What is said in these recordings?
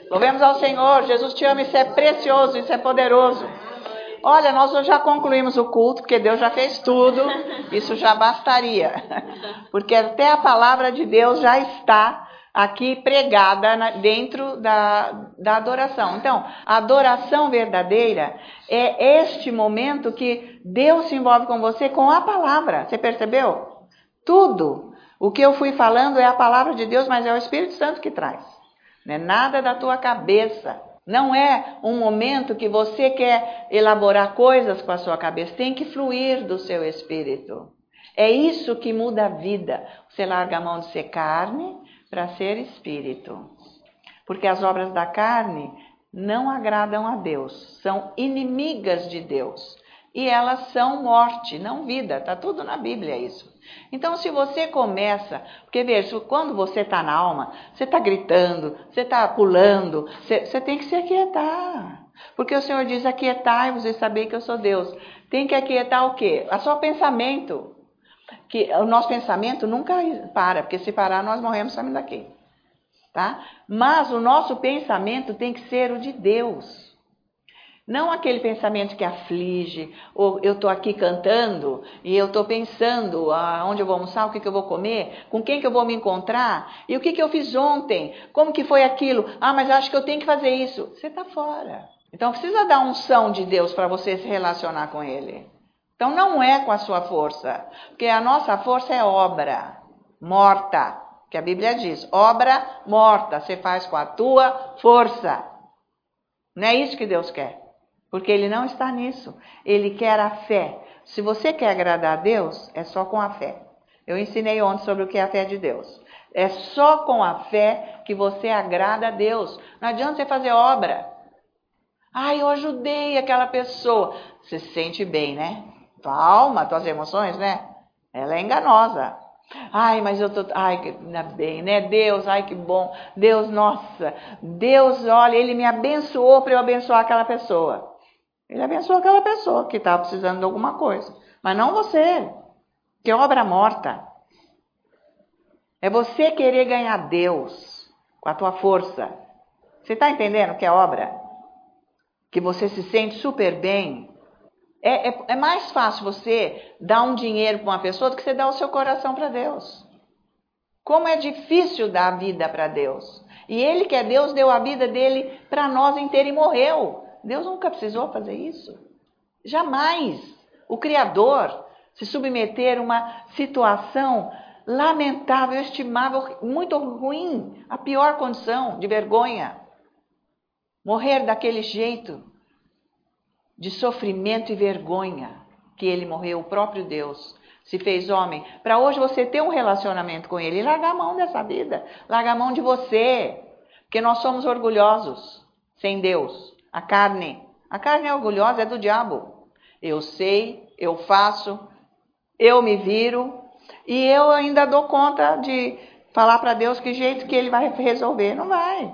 Louvemos ao Senhor. Jesus te ama, isso é precioso, isso é poderoso. Olha, nós já concluímos o culto, porque Deus já fez tudo, isso já bastaria. Porque até a palavra de Deus já está aqui pregada dentro da adoração. Então, a adoração verdadeira é este momento que Deus se envolve com você com a palavra. Você percebeu? Tudo. O que eu fui falando é a palavra de Deus, mas é o Espírito Santo que traz. Não é nada da tua cabeça. Não é um momento que você quer elaborar coisas com a sua cabeça. Tem que fluir do seu espírito. É isso que muda a vida. Você larga a mão de ser carne para ser espírito. Porque as obras da carne não agradam a Deus. São inimigas de Deus. E elas são morte, não vida. Está tudo na Bíblia isso. Então, se você começa... Porque, veja, quando você está na alma, você está gritando, você está pulando, você tem que se aquietar. Porque o Senhor diz, aquietai-vos e sabei que eu sou Deus. Tem que aquietar o quê? O seu pensamento. Que o nosso pensamento nunca para, porque se parar, nós morremos saindo daqui. Tá? Mas o nosso pensamento tem que ser o de Deus. Não aquele pensamento que aflige, ou eu estou aqui cantando e eu estou pensando onde eu vou almoçar, o que eu vou comer, com quem que eu vou me encontrar, e o que eu fiz ontem, como que foi aquilo, mas acho que eu tenho que fazer isso. Você está fora. Então precisa dar unção de Deus para você se relacionar com Ele. Então não é com a sua força, porque a nossa força é obra morta, que a Bíblia diz, obra morta, você faz com a tua força. Não é isso que Deus quer. Porque Ele não está nisso. Ele quer a fé. Se você quer agradar a Deus, é só com a fé. Eu ensinei ontem sobre o que é a fé de Deus. É só com a fé que você agrada a Deus. Não adianta você fazer obra. Eu ajudei aquela pessoa. Você se sente bem, né? Tua alma, tuas emoções, né? Ela é enganosa. Mas eu tô... ainda bem, né? Deus, que bom. Deus, nossa. Deus, olha, Ele me abençoou para eu abençoar aquela pessoa. Ele abençoou aquela pessoa que estava precisando de alguma coisa. Mas não você, que é obra morta. É você querer ganhar Deus com a tua força. Você está entendendo que é obra? Que você se sente super bem. É mais fácil você dar um dinheiro para uma pessoa do que você dar o seu coração para Deus. Como é difícil dar a vida para Deus. E Ele que é Deus deu a vida dele para nós inteira e morreu. Deus nunca precisou fazer isso. Jamais o Criador se submeter a uma situação lamentável, estimável, muito ruim, a pior condição de vergonha. Morrer daquele jeito de sofrimento e vergonha que Ele morreu, o próprio Deus se fez homem, para hoje você ter um relacionamento com Ele e largar a mão dessa vida, largar a mão de você, porque nós somos orgulhosos sem Deus. A carne é orgulhosa, é do diabo. Eu sei, eu faço, eu me viro e eu ainda dou conta de falar para Deus que jeito que Ele vai resolver. Não vai.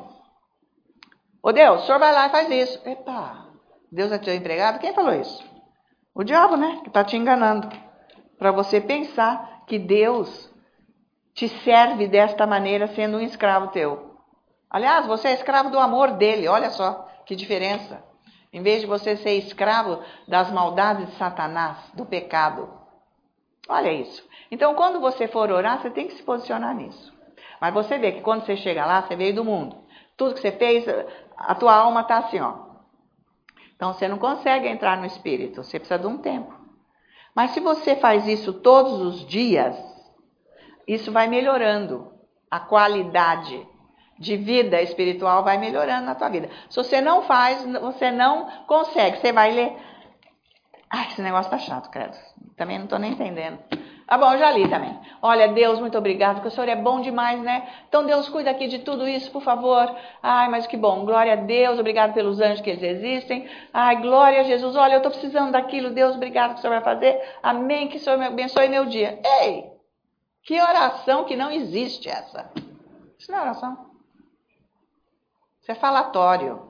Ô Deus, o senhor vai lá e faz isso. Epa, Deus é teu empregado? Quem falou isso? O diabo, né? Que está te enganando. Para você pensar que Deus te serve desta maneira sendo um escravo teu. Aliás, você é escravo do amor dele. Olha só que diferença. Em vez de você ser escravo das maldades de Satanás, do pecado. Olha isso. Então, quando você for orar, você tem que se posicionar nisso. Mas você vê que quando você chega lá, você veio do mundo. Tudo que você fez, a tua alma está assim, ó. Então, você não consegue entrar no Espírito. Você precisa de um tempo. Mas se você faz isso todos os dias, isso vai melhorando. A qualidade de vida espiritual vai melhorando na tua vida. Se você não faz, você não consegue. Você vai ler... esse negócio tá chato, credo. Também não tô nem entendendo. Bom, eu já li também. Olha, Deus, muito obrigado, porque o Senhor é bom demais, né? Então, Deus, cuida aqui de tudo isso, por favor. Mas que bom. Glória a Deus, obrigado pelos anjos que eles existem. Glória a Jesus. Olha, eu tô precisando daquilo. Deus, obrigado que o Senhor vai fazer. Amém, que o Senhor me abençoe meu dia. Ei, que oração que não existe essa. Isso não é oração. Isso é falatório.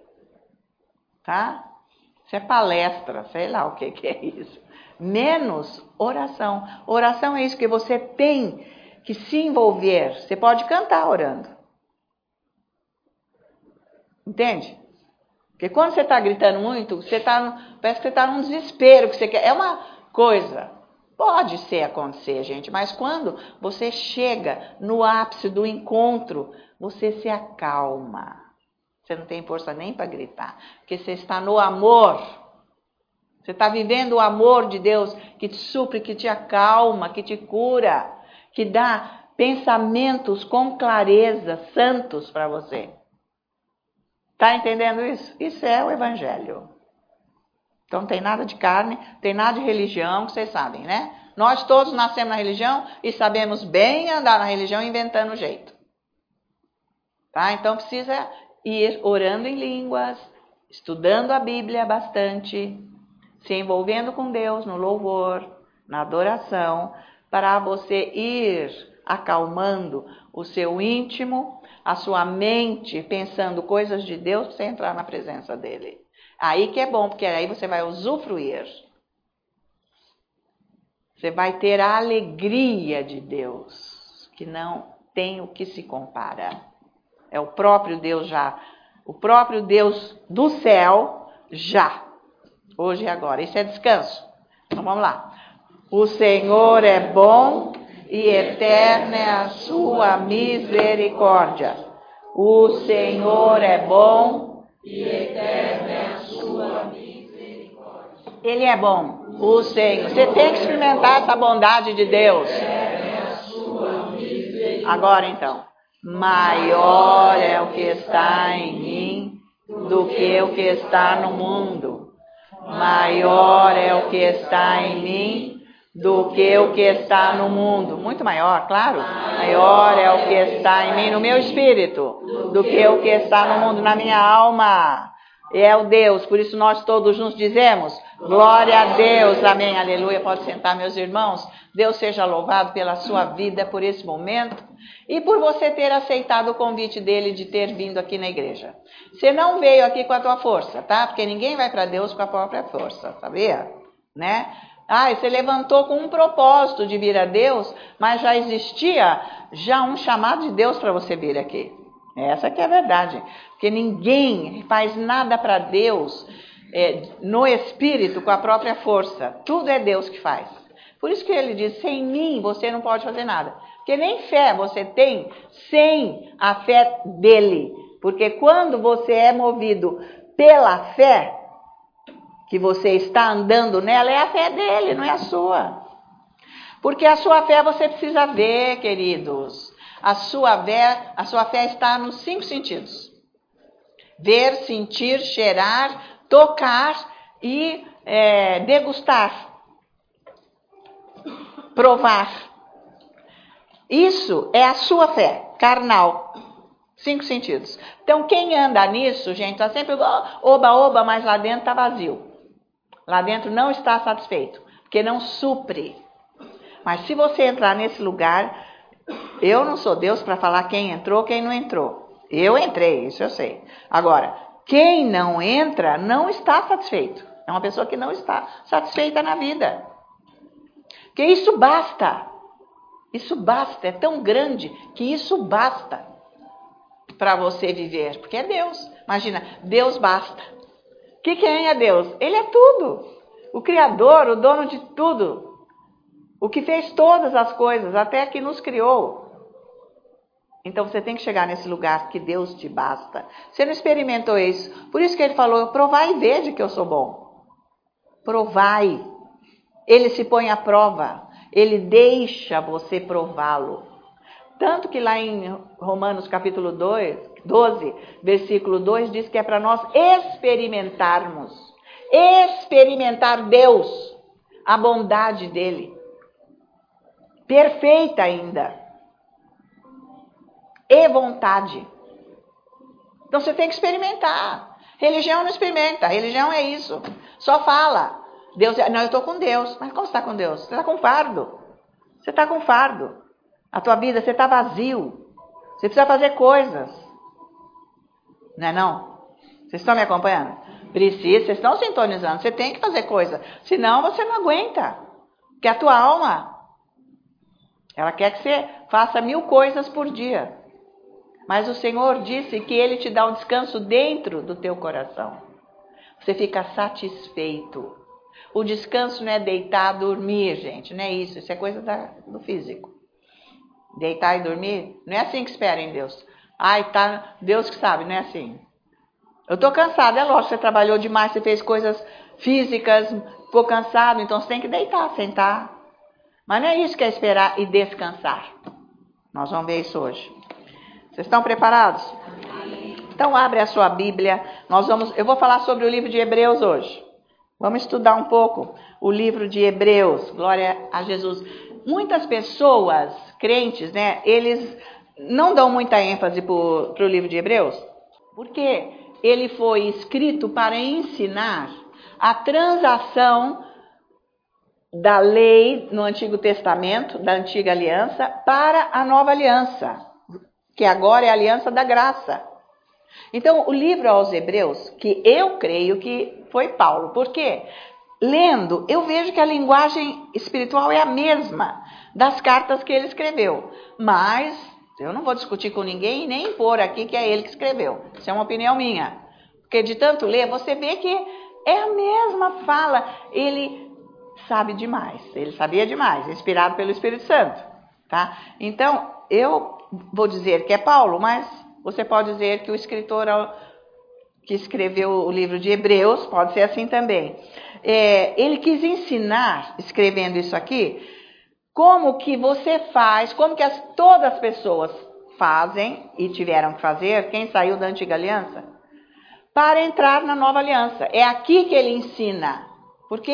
Tá? Isso é palestra, sei lá o que é isso. Menos oração. Oração é isso que você tem que se envolver. Você pode cantar orando. Entende? Porque quando você está gritando muito, parece que você está num desespero, que você quer. É uma coisa. Pode ser acontecer, gente, mas quando você chega no ápice do encontro, você se acalma. Você não tem força nem para gritar, porque você está no amor. Você está vivendo o amor de Deus que te supre, que te acalma, que te cura, que dá pensamentos com clareza, santos para você. Está entendendo isso? Isso é o Evangelho. Então não tem nada de carne, tem nada de religião, que vocês sabem, né? Nós todos nascemos na religião e sabemos bem andar na religião inventando jeito. Tá? Então precisa ir orando em línguas, estudando a Bíblia bastante, se envolvendo com Deus no louvor, na adoração, para você ir acalmando o seu íntimo, a sua mente, pensando coisas de Deus, para você entrar na presença dele. Aí que é bom, porque aí você vai usufruir. Você vai ter a alegria de Deus, que não tem o que se compara. É o próprio Deus já, o próprio Deus do céu já, hoje e agora. Isso é descanso. Então vamos lá. O Senhor é bom e eterna é a sua misericórdia. O Senhor é bom e eterna é a sua misericórdia. Ele é bom, o Senhor. Você tem que experimentar essa bondade de Deus. Agora então. Maior é o que está em mim do que o que está no mundo. Maior é o que está em mim do que o que está no mundo. Muito maior, claro. Maior é o que está em mim, no meu espírito, do que o que está no mundo, na minha alma. É o Deus, por isso nós todos juntos dizemos, glória a Deus, amém, aleluia. Pode sentar, meus irmãos. Deus seja louvado pela sua vida, por esse momento e por você ter aceitado o convite dele de ter vindo aqui na igreja. Você não veio aqui com a tua força, tá? Porque ninguém vai para Deus com a própria força, sabia? Né? Você levantou com um propósito de vir a Deus, mas já existia um chamado de Deus para você vir aqui. Essa que é a verdade. Porque ninguém faz nada para Deus no espírito com a própria força. Tudo é Deus que faz. Por isso que ele diz, sem mim você não pode fazer nada. Porque nem fé você tem sem a fé dele. Porque quando você é movido pela fé, que você está andando nela, é a fé dele, não é a sua. Porque a sua fé você precisa ver, queridos. A sua fé está nos 5 sentidos. Ver, sentir, cheirar, tocar e degustar. Provar. Isso é a sua fé, carnal. 5 sentidos. Então, quem anda nisso, gente, está sempre oba, mas lá dentro está vazio. Lá dentro não está satisfeito, porque não supre. Mas se você entrar nesse lugar, eu não sou Deus para falar quem entrou, quem não entrou. Eu entrei, isso eu sei. Agora, quem não entra não está satisfeito. É uma pessoa que não está satisfeita na vida. Porque isso basta. Isso basta, é tão grande que isso basta para você viver. Porque é Deus. Imagina, Deus basta. Quem é Deus? Ele é tudo. O Criador, o dono de tudo. O que fez todas as coisas, até que nos criou. Então você tem que chegar nesse lugar que Deus te basta. Você não experimentou isso. Por isso que ele falou, provai e vede que eu sou bom. Provai. Ele se põe à prova. Ele deixa você prová-lo. Tanto que lá em Romanos capítulo 12, versículo 2, diz que é para nós experimentar Deus, a bondade dele. Perfeita ainda. E vontade. Então você tem que experimentar. Religião não experimenta, religião é isso. Só fala. Deus, não, eu estou com Deus. Mas como você está com Deus? Você está com fardo. Você está com fardo. A tua vida, você está vazio. Você precisa fazer coisas. Não é não? Vocês estão me acompanhando? Precisa, vocês estão sintonizando. Você tem que fazer coisa. Senão você não aguenta. Porque a tua alma, ela quer que você faça 1000 coisas por dia. Mas o Senhor disse que Ele te dá um descanso dentro do teu coração. Você fica satisfeito. O descanso não é deitar, dormir, gente. Não é isso. Isso é coisa do físico. Deitar e dormir, não é assim que espera em Deus. Ai, tá, Deus que sabe, não é assim. Eu estou cansada, é lógico, você trabalhou demais, você fez coisas físicas, ficou cansado, então você tem que deitar, sentar. Mas não é isso que é esperar e descansar. Nós vamos ver isso hoje. Vocês estão preparados? Então abre a sua Bíblia. Eu vou falar sobre o livro de Hebreus hoje. Vamos estudar um pouco o livro de Hebreus. Glória a Jesus. Muitas pessoas, crentes, né, eles não dão muita ênfase para o livro de Hebreus, porque ele foi escrito para ensinar a transação da lei no Antigo Testamento, da Antiga Aliança, para a Nova Aliança, que agora é a Aliança da Graça. Então, o livro aos Hebreus, que eu creio que foi Paulo, porque lendo, eu vejo que a linguagem espiritual é a mesma das cartas que ele escreveu, mas eu não vou discutir com ninguém e nem impor aqui que é ele que escreveu. Isso é uma opinião minha. Porque de tanto ler, você vê que é a mesma fala. Ele sabe demais, ele sabia demais, inspirado pelo Espírito Santo. Tá? Então, eu vou dizer que é Paulo, mas você pode dizer que o escritor que escreveu o livro de Hebreus, pode ser assim também. Ele quis ensinar, escrevendo isso aqui, como que você faz, como que todas as pessoas fazem e tiveram que fazer, quem saiu da Antiga Aliança, para entrar na Nova Aliança. É aqui que ele ensina, porque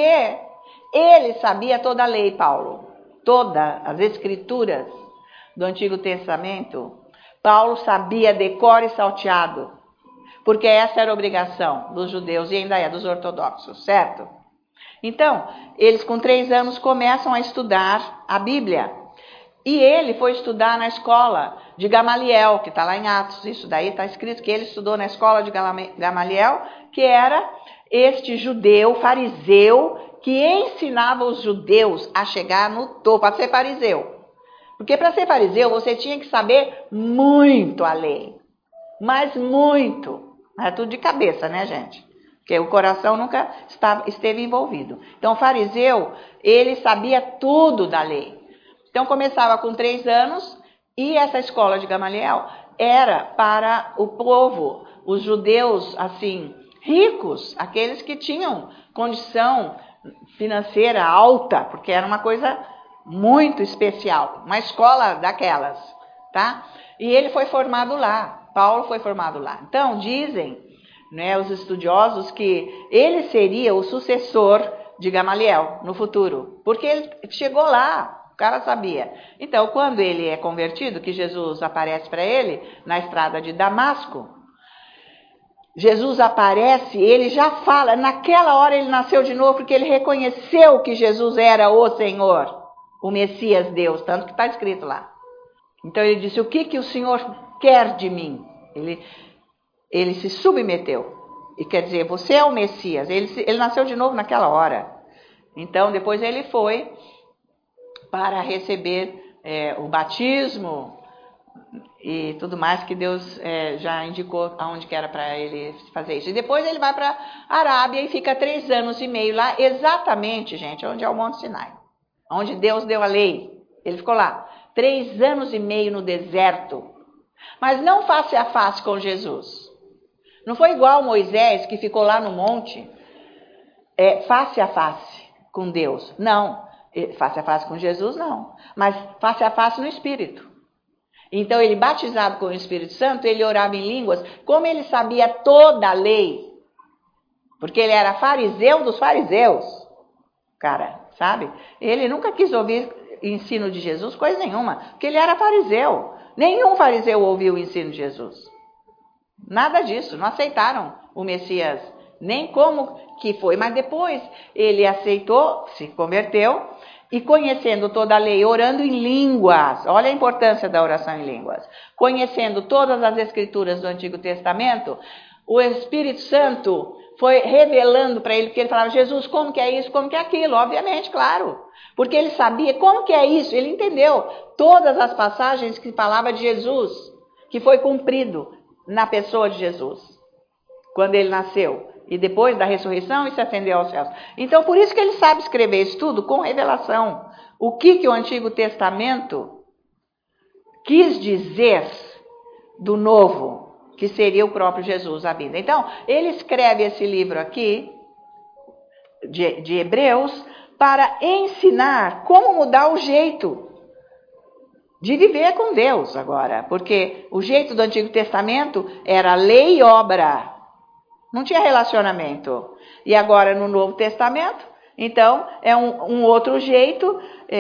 ele sabia toda a lei, Paulo, todas as escrituras do Antigo Testamento. Paulo sabia de cor e salteado, porque essa era a obrigação dos judeus e ainda é dos ortodoxos, certo? Então, eles com 3 anos começam a estudar a Bíblia. E ele foi estudar na escola de Gamaliel, que está lá em Atos. Isso daí está escrito que ele estudou na escola de Gamaliel, que era este judeu, fariseu, que ensinava os judeus a chegar no topo, a ser fariseu. Porque para ser fariseu você tinha que saber muito a lei. Mas muito. Não é tudo de cabeça, né, gente? Porque o coração nunca esteve envolvido. Então, o fariseu, ele sabia tudo da lei. Então, começava com 3 anos e essa escola de Gamaliel era para o povo, os judeus, assim, ricos, aqueles que tinham condição financeira alta, porque era uma coisa muito especial, uma escola daquelas, tá? E ele foi formado lá, Paulo foi formado lá. Então, dizem, né, os estudiosos, que ele seria o sucessor de Gamaliel no futuro, porque ele chegou lá, o cara sabia. Então, quando ele é convertido, que Jesus aparece para ele na estrada de Damasco, Jesus aparece, ele já fala, naquela hora ele nasceu de novo, porque ele reconheceu que Jesus era o Senhor, o Messias Deus, tanto que está escrito lá. Então ele disse, o que o Senhor quer de mim? Ele se submeteu. E quer dizer, você é o Messias. Ele nasceu de novo naquela hora. Então, depois ele foi para receber o batismo e tudo mais que Deus já indicou aonde que era para ele fazer isso. E depois ele vai para a Arábia e fica 3 anos e meio lá, exatamente, gente, onde é o Monte Sinai. Onde Deus deu a lei. Ele ficou lá. 3 anos e meio no deserto. Mas não face a face com Jesus. Não foi igual Moisés, que ficou lá no monte, face a face com Deus. Não, face a face com Jesus não, mas face a face no Espírito. Então ele, batizado com o Espírito Santo, ele orava em línguas, como ele sabia toda a lei, porque ele era fariseu dos fariseus, cara, sabe? Ele nunca quis ouvir ensino de Jesus, coisa nenhuma, porque ele era fariseu. Nenhum fariseu ouviu o ensino de Jesus. Nada disso, não aceitaram o Messias, nem como que foi. Mas depois ele aceitou, se converteu, e conhecendo toda a lei, orando em línguas. Olha a importância da oração em línguas. Conhecendo todas as escrituras do Antigo Testamento, o Espírito Santo foi revelando para ele, porque ele falava, Jesus, como que é isso, como que é aquilo? Obviamente, claro. Porque ele sabia como que é isso, ele entendeu todas as passagens que falava de Jesus, que foi cumprido na pessoa de Jesus, quando ele nasceu, e depois da ressurreição e se ascendeu aos céus. Então, por isso que ele sabe escrever isso tudo com revelação. O que o Antigo Testamento quis dizer do Novo, que seria o próprio Jesus, a vida. Então, ele escreve esse livro aqui, de Hebreus, para ensinar como mudar o jeito de viver com Deus agora. Porque o jeito do Antigo Testamento era lei e obra. Não tinha relacionamento. E agora no Novo Testamento, então, é um outro jeito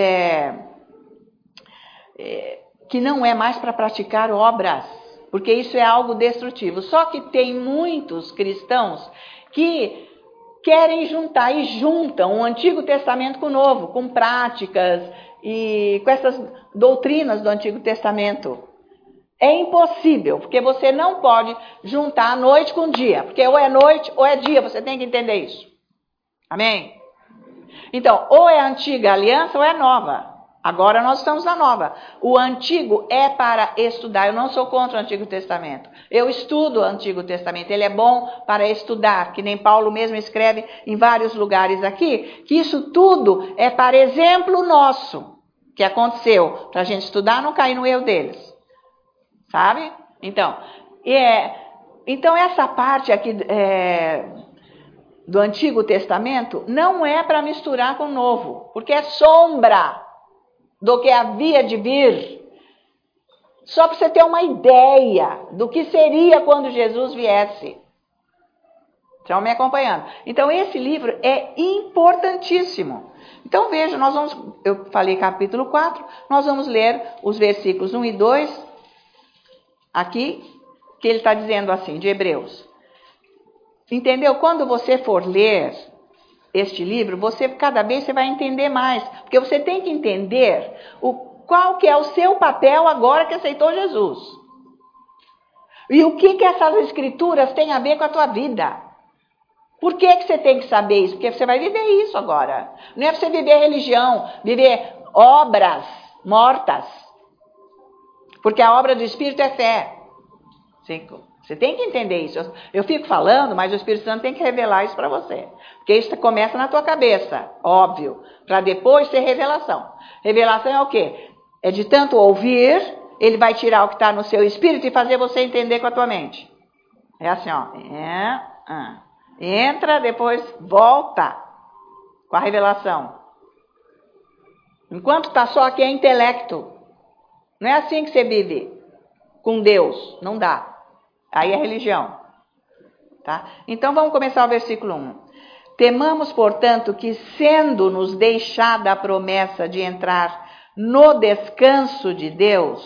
que não é mais para praticar obras, porque isso é algo destrutivo. Só que tem muitos cristãos que querem juntar e juntam o Antigo Testamento com o Novo, com práticas e com essas doutrinas do Antigo Testamento. É impossível, porque você não pode juntar a noite com o dia, porque ou é noite ou é dia, você tem que entender isso. Amém? Então, ou é a antiga aliança ou é nova. Agora nós estamos na nova. O antigo é para estudar. Eu não sou contra o Antigo Testamento. Eu estudo o Antigo Testamento. Ele é bom para estudar, que nem Paulo mesmo escreve em vários lugares aqui, que isso tudo é para exemplo nosso, que aconteceu, para a gente estudar e não cair no erro deles. Sabe? Então essa parte aqui do Antigo Testamento não é para misturar com o Novo, porque é sombra do que havia de vir. Só para você ter uma ideia do que seria quando Jesus viesse. Estão me acompanhando? Então, esse livro é importantíssimo. Então, veja, eu falei capítulo 4, nós vamos ler os versículos 1 e 2, aqui, que ele está dizendo assim, de Hebreus. Entendeu? Quando você for ler este livro, cada vez você vai entender mais, porque você tem que entender qual que é o seu papel agora que aceitou Jesus. E o que essas escrituras têm a ver com a tua vida. Por que você tem que saber isso? Porque você vai viver isso agora. Não é para você viver religião, viver obras mortas. Porque a obra do Espírito é fé. Você tem que entender isso. Eu fico falando, mas o Espírito Santo tem que revelar isso para você. Porque isso começa na tua cabeça, óbvio, para depois ter revelação. Revelação é o quê? É de tanto ouvir, ele vai tirar o que está no seu espírito e fazer você entender com a tua mente. É assim, ó. Entra, depois volta com a revelação. Enquanto está só aqui é intelecto. Não é assim que você vive com Deus. Não dá. Aí é religião. Tá? Então vamos começar o versículo 1. Temamos, portanto, que sendo-nos deixada a promessa de entrar no descanso de Deus,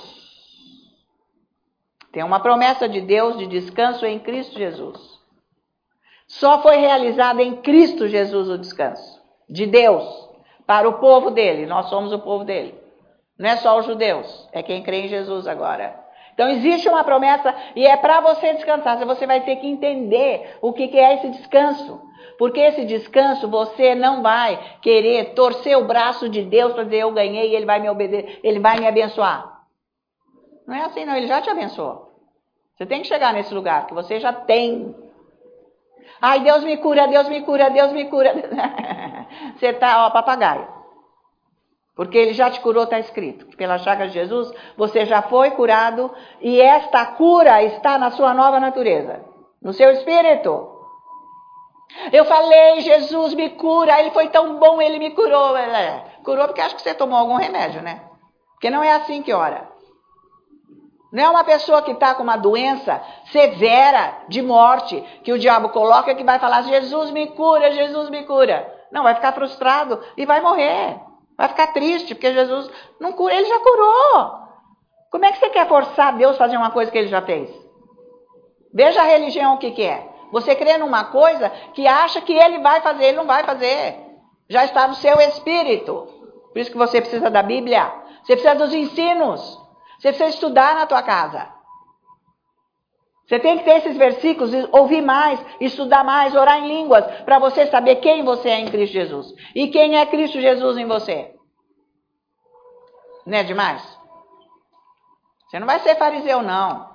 tem uma promessa de Deus de descanso em Cristo Jesus. Só foi realizada em Cristo Jesus o descanso de Deus para o povo dele. Nós somos o povo dele. Não é só os judeus, é quem crê em Jesus agora. Então existe uma promessa e é para você descansar. Você vai ter que entender o que é esse descanso. Porque esse descanso você não vai querer torcer o braço de Deus para dizer eu ganhei e ele vai me obedecer, ele vai me abençoar. Não é assim não, ele já te abençoou. Você tem que chegar nesse lugar que você já tem. Ai, Deus me cura, Deus me cura, Deus me cura. Você está papagaio. Porque ele já te curou, está escrito. Pela chaga de Jesus, você já foi curado e esta cura está na sua nova natureza, no seu espírito. Eu falei, Jesus me cura, ele foi tão bom, ele me curou. Curou porque acho que você tomou algum remédio, né? Porque não é assim que ora. Não é uma pessoa que está com uma doença severa de morte, que o diabo coloca que vai falar, Jesus me cura, Jesus me cura. Não, vai ficar frustrado e vai morrer. Vai ficar triste, porque Jesus não cura, ele já curou. Como é que você quer forçar Deus a fazer uma coisa que ele já fez? Veja a religião o que é. Você crê numa coisa que acha que ele vai fazer, ele não vai fazer. Já está no seu espírito. Por isso que você precisa da Bíblia. Você precisa dos ensinos. Você precisa estudar na tua casa. Você tem que ter esses versículos, ouvir mais, estudar mais, orar em línguas, para você saber quem você é em Cristo Jesus. E quem é Cristo Jesus em você. Não é demais? Você não vai ser fariseu, não.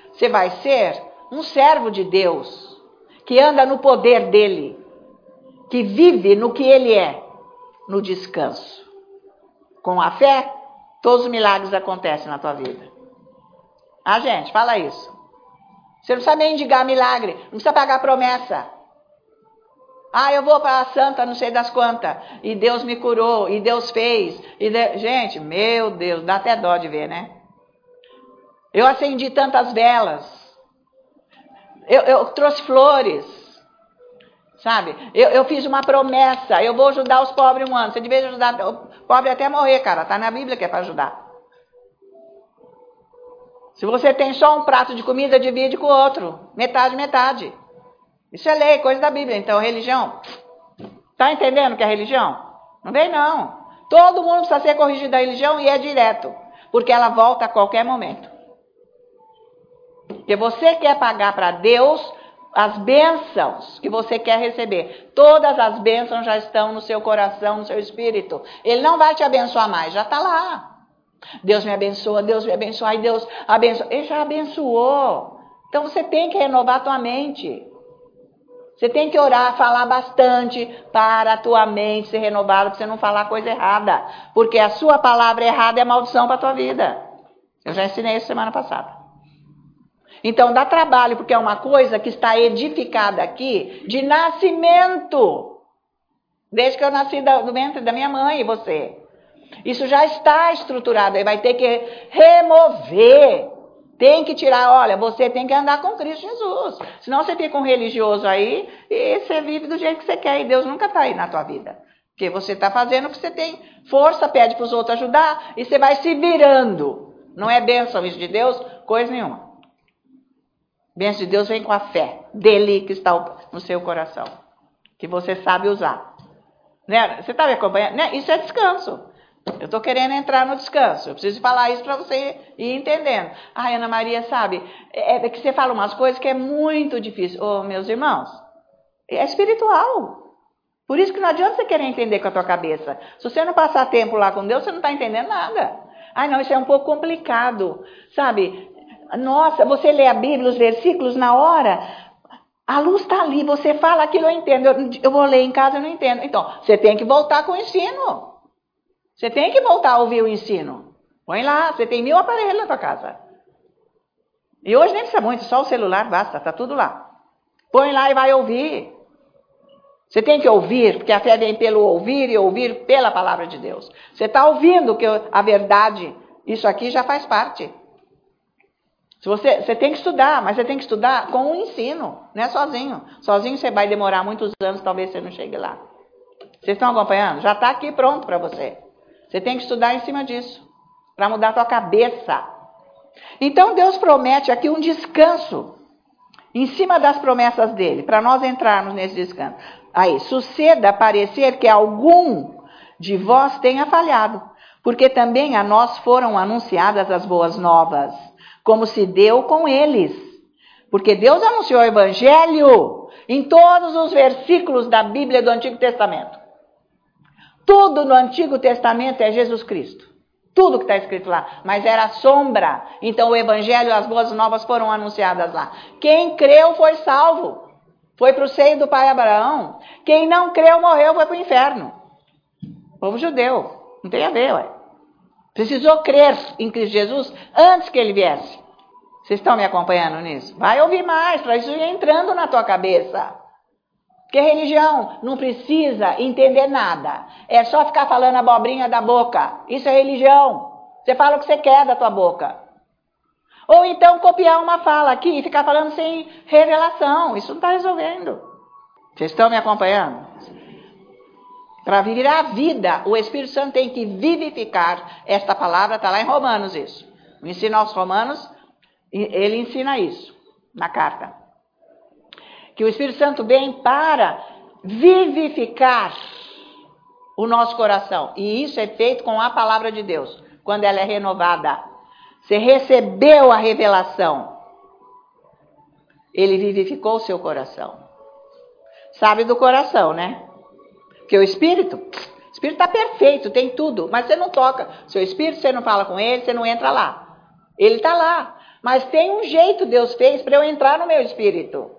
Você vai ser um servo de Deus, que anda no poder dele, que vive no que ele é, no descanso. Com a fé, todos os milagres acontecem na tua vida. Ah, gente, fala isso. Você não precisa mendigar milagre, não precisa pagar promessa. Ah, eu vou para a santa, não sei das quantas, e Deus me curou, e Deus fez. Gente, meu Deus, dá até dó de ver, né? Eu acendi tantas velas, eu trouxe flores, sabe? Eu fiz uma promessa, eu vou ajudar os pobres um ano. Você devia ajudar o pobre até morrer, cara, tá na Bíblia que é para ajudar. Se você tem só um prato de comida, divide com o outro, metade, metade. Isso é lei, coisa da Bíblia. Então, religião. Tá entendendo o que é religião? Não vem, não. Todo mundo precisa ser corrigido da religião e é direto. Porque ela volta a qualquer momento. Porque você quer pagar para Deus as bênçãos que você quer receber. Todas as bênçãos já estão no seu coração, no seu espírito. Ele não vai te abençoar mais, já está lá. Deus me abençoa, ai Deus abençoa. Ele já abençoou. Então você tem que renovar a tua mente. Você tem que orar, falar bastante para a tua mente ser renovada, para você não falar coisa errada. Porque a sua palavra errada é maldição para a tua vida. Eu já ensinei isso semana passada. Então dá trabalho, porque é uma coisa que está edificada aqui de nascimento. Desde que eu nasci do ventre da minha mãe e você. Isso já está estruturado, aí vai ter que remover. Tem que tirar, olha, você tem que andar com Cristo Jesus. Senão você fica um religioso aí e você vive do jeito que você quer. E Deus nunca está aí na tua vida. Porque você está fazendo o que você tem força, pede para os outros ajudar e você vai se virando. Não é bênção isso de Deus? Coisa nenhuma. Bênção de Deus vem com a fé dele que está no seu coração. Que você sabe usar. Né? Você está me acompanhando? Né? Isso é descanso. Eu estou querendo entrar no descanso. Eu preciso falar isso para você ir entendendo. Ai, Ana Maria, sabe? É que você fala umas coisas que é muito difícil. Ô, meus irmãos, é espiritual. Por isso que não adianta você querer entender com a tua cabeça. Se você não passar tempo lá com Deus, você não está entendendo nada. Ai, não, isso é um pouco complicado. Sabe? Nossa, você lê a Bíblia, os versículos na hora. A luz está ali, você fala aquilo, eu entendo. Eu vou ler em casa, eu não entendo. Então, você tem que voltar com o ensino. Você tem que voltar a ouvir o ensino. Põe lá, você tem 1000 aparelhos na tua casa. E hoje nem precisa muito, só o celular basta, está tudo lá. Põe lá e vai ouvir. Você tem que ouvir, porque a fé vem pelo ouvir e ouvir pela palavra de Deus. Você está ouvindo que a verdade, isso aqui já faz parte. Você tem que estudar, mas você tem que estudar com o ensino, não é sozinho. Sozinho você vai demorar muitos anos, talvez você não chegue lá. Vocês estão acompanhando? Já está aqui pronto para você. Você tem que estudar em cima disso, para mudar a tua cabeça. Então Deus promete aqui um descanso, em cima das promessas dele, para nós entrarmos nesse descanso. Aí, suceda parecer que algum de vós tenha falhado, porque também a nós foram anunciadas as boas novas, como se deu com eles. Porque Deus anunciou o evangelho em todos os versículos da Bíblia do Antigo Testamento. Tudo no Antigo Testamento é Jesus Cristo. Tudo que está escrito lá. Mas era sombra. Então o Evangelho e as boas novas foram anunciadas lá. Quem creu foi salvo. Foi para o seio do pai Abraão. Quem não creu morreu, foi para o inferno. Povo judeu. Não tem a ver, ué. Precisou crer em Cristo Jesus antes que ele viesse. Vocês estão me acompanhando nisso? Vai ouvir mais, para isso ir entrando na tua cabeça. Porque religião não precisa entender nada. É só ficar falando abobrinha da boca. Isso é religião. Você fala o que você quer da tua boca. Ou então copiar uma fala aqui e ficar falando sem revelação. Isso não está resolvendo. Vocês estão me acompanhando? Para viver a vida, o Espírito Santo tem que vivificar esta palavra. Está lá em Romanos isso. O ensino aos Romanos, ele ensina isso na carta. Que o Espírito Santo vem para vivificar o nosso coração. E isso é feito com a palavra de Deus, quando ela é renovada. Você recebeu a revelação. Ele vivificou o seu coração. Sabe do coração, né? Porque o Espírito está perfeito, tem tudo, mas você não toca. Seu Espírito, você não fala com ele, você não entra lá. Ele está lá. Mas tem um jeito Deus fez para eu entrar no meu espírito.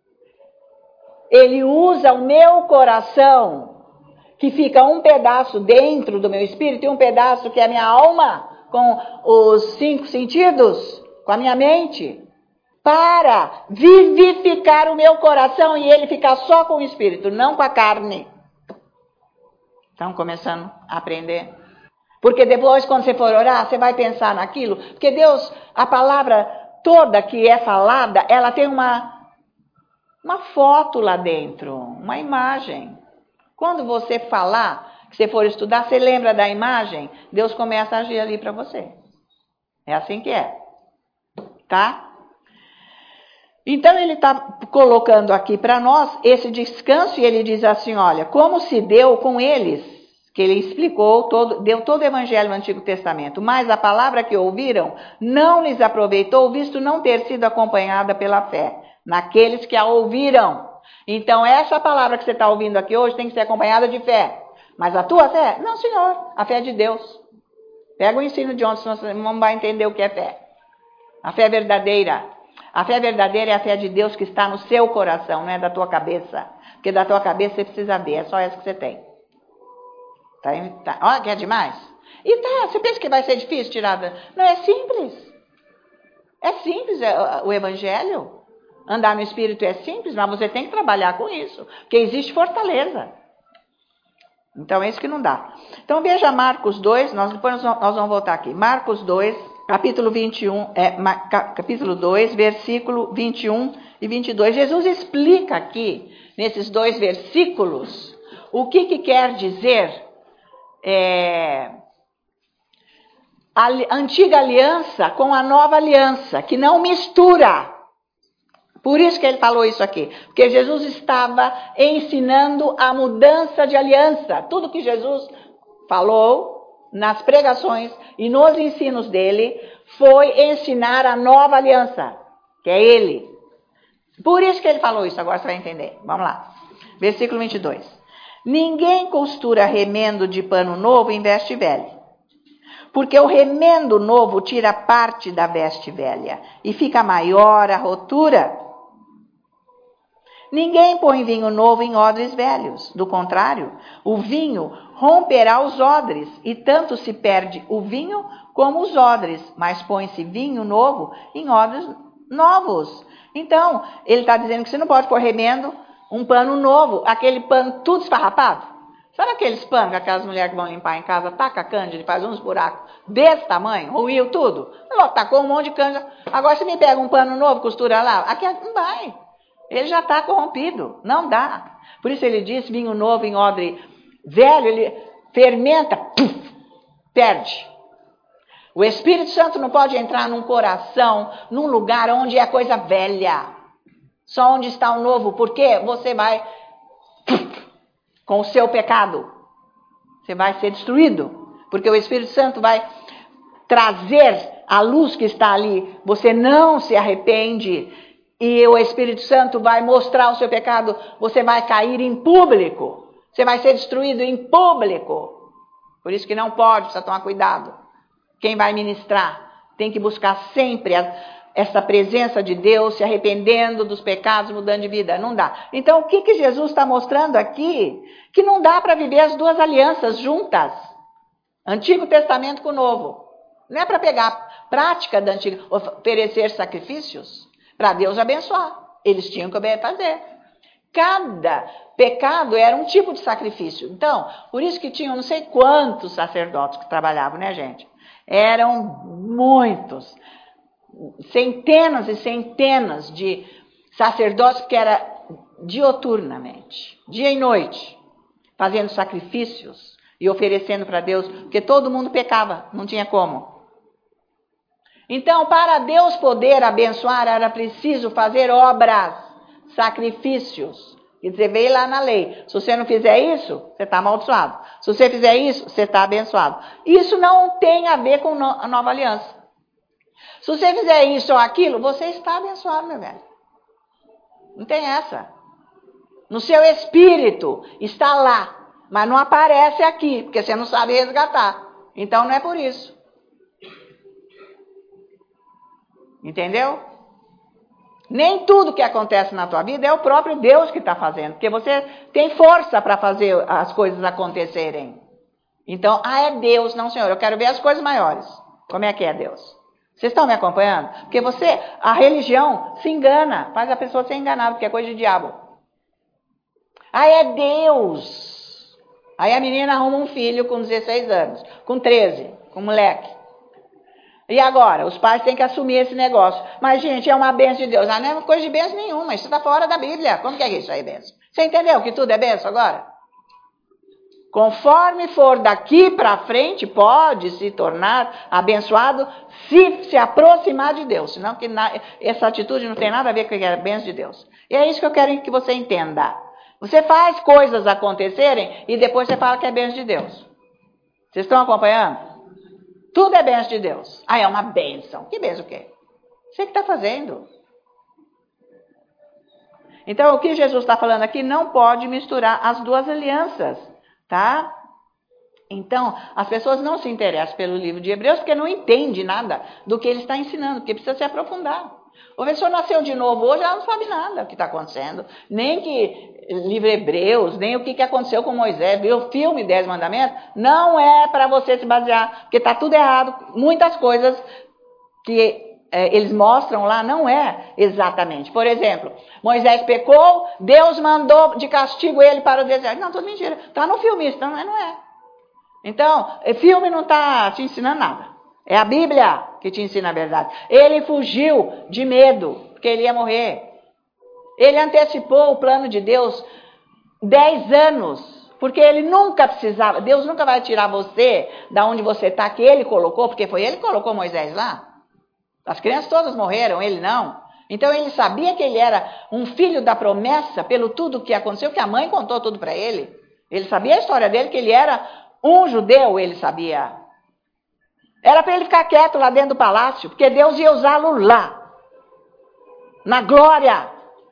Ele usa o meu coração, que fica um pedaço dentro do meu espírito e um pedaço que é a minha alma, com os 5 sentidos, com a minha mente, para vivificar o meu coração e ele ficar só com o espírito, não com a carne. Estão começando a aprender? Porque depois, quando você for orar, você vai pensar naquilo. Porque Deus, a palavra toda que é falada, ela tem uma foto lá dentro, uma imagem. Quando você falar, que você for estudar, você lembra da imagem, Deus começa a agir ali para você. É assim que é. Tá? Então ele está colocando aqui para nós esse descanso e ele diz assim, olha, como se deu com eles, que ele explicou, deu todo o evangelho no Antigo Testamento, mas a palavra que ouviram não lhes aproveitou, visto não ter sido acompanhada pela fé, naqueles que a ouviram. Então essa palavra que você está ouvindo aqui hoje tem que ser acompanhada de fé. Mas a tua fé? Não, senhor, a fé é de Deus. Pega o ensino de ontem, senão você não vai entender o que é fé. A fé é verdadeira. A fé verdadeira é a fé de Deus que está no seu coração, não é da tua cabeça. Porque da tua cabeça você precisa ver, é só essa que você tem. Tá. Olha que é demais. E tá, você pensa que vai ser difícil tirar? Não, é simples. É simples o evangelho. Andar no espírito é simples, mas você tem que trabalhar com isso. Porque existe fortaleza. Então é isso que não dá. Então veja Marcos 2, depois nós vamos voltar aqui. Marcos 2, capítulo 21, capítulo 2, versículo 21 e 22. Jesus explica aqui, nesses 2 versículos, o que quer dizer a antiga aliança com a nova aliança, que não mistura. Por isso que ele falou isso aqui. Porque Jesus estava ensinando a mudança de aliança. Tudo que Jesus falou nas pregações e nos ensinos dele foi ensinar a nova aliança, que é ele. Por isso que ele falou isso, agora você vai entender. Vamos lá. Versículo 22. Ninguém costura remendo de pano novo em veste velha, porque o remendo novo tira parte da veste velha e fica maior a rotura. Ninguém põe vinho novo em odres velhos. Do contrário, o vinho romperá os odres, e tanto se perde o vinho como os odres, mas põe-se vinho novo em odres novos. Então, ele está dizendo que você não pode pôr remendo, um pano novo, aquele pano tudo esfarrapado. Sabe aqueles panos que aquelas mulheres que vão limpar em casa, taca a cândida e faz uns buracos desse tamanho, ruiu tudo? Tacou um monte de cândida. Agora, se me pega um pano novo, costura lá, aqui não vai. Ele já está corrompido, não dá. Por isso ele diz, vinho novo em odre velho, ele fermenta, perde. O Espírito Santo não pode entrar num coração, num lugar onde é coisa velha. Só onde está o novo, porque você vai, com o seu pecado, você vai ser destruído. Porque o Espírito Santo vai trazer a luz que está ali. Você não se arrepende. E o Espírito Santo vai mostrar o seu pecado, você vai cair em público. Você vai ser destruído em público. Por isso que não pode, precisa tomar cuidado. Quem vai ministrar tem que buscar sempre essa presença de Deus, se arrependendo dos pecados, mudando de vida. Não dá. Então, o que Jesus está mostrando aqui? Que não dá para viver as duas alianças juntas. Antigo Testamento com o Novo. Não é para pegar a prática da antiga, oferecer sacrifícios para Deus abençoar. Eles tinham que fazer. Cada pecado era um tipo de sacrifício. Então, por isso que tinham não sei quantos sacerdotes que trabalhavam, né, gente? Eram muitos. Centenas e centenas de sacerdotes que era dioturnamente, dia e noite, fazendo sacrifícios e oferecendo para Deus, porque todo mundo pecava, não tinha como. Então, para Deus poder abençoar, era preciso fazer obras, sacrifícios. Quer dizer, veio lá na lei. Se você não fizer isso, você está amaldiçoado. Se você fizer isso, você está abençoado. Isso não tem a ver com a nova aliança. Se você fizer isso ou aquilo, você está abençoado, meu velho. Não tem essa. No seu espírito está lá, mas não aparece aqui, porque você não sabe resgatar. Então não é por isso. Entendeu? Nem tudo que acontece na tua vida é o próprio Deus que está fazendo, porque você tem força para fazer as coisas acontecerem. Então, é Deus, não, Senhor, eu quero ver as coisas maiores. Como é que é Deus? Vocês estão me acompanhando? Porque a religião se engana, faz a pessoa ser enganada, porque é coisa de diabo. É Deus. Aí a menina arruma um filho com 16 anos, com 13, com moleque. E agora? Os pais têm que assumir esse negócio. Mas, gente, é uma bênção de Deus. Não é coisa de bênção nenhuma, isso está fora da Bíblia. Como que é isso aí, bênção? Você entendeu que tudo é bênção agora? Conforme for daqui para frente, pode se tornar abençoado se aproximar de Deus. Senão que essa atitude não tem nada a ver com a bênção de Deus. E é isso que eu quero que você entenda. Você faz coisas acontecerem e depois você fala que é bênção de Deus. Vocês estão acompanhando? Tudo é bênção de Deus. É uma bênção. Que bênção o quê? Você que está fazendo. Então, o que Jesus está falando aqui não pode misturar as duas alianças, tá? Então, as pessoas não se interessam pelo livro de Hebreus porque não entendem nada do que ele está ensinando, porque precisa se aprofundar. O professor nasceu de novo hoje, ela não sabe nada do que está acontecendo. Nem que livro Hebreus, nem o que aconteceu com Moisés. Viu o filme 10 Mandamentos? Não é para você se basear, porque está tudo errado. Muitas coisas que eles mostram lá não é exatamente. Por exemplo, Moisés pecou, Deus mandou de castigo ele para o deserto. Não, tudo mentira. Está no filme isso, não é. Então, o filme não está te ensinando nada. É a Bíblia que te ensina a verdade. Ele fugiu de medo, porque ele ia morrer. Ele antecipou o plano de Deus 10 anos, porque ele nunca precisava, Deus nunca vai tirar você da onde você está, que ele colocou, porque foi ele que colocou Moisés lá. As crianças todas morreram, ele não. Então ele sabia que ele era um filho da promessa pelo tudo que aconteceu, que a mãe contou tudo para ele. Ele sabia a história dele, que ele era um judeu, ele sabia. Era para ele ficar quieto lá dentro do palácio, porque Deus ia usá-lo lá, na glória.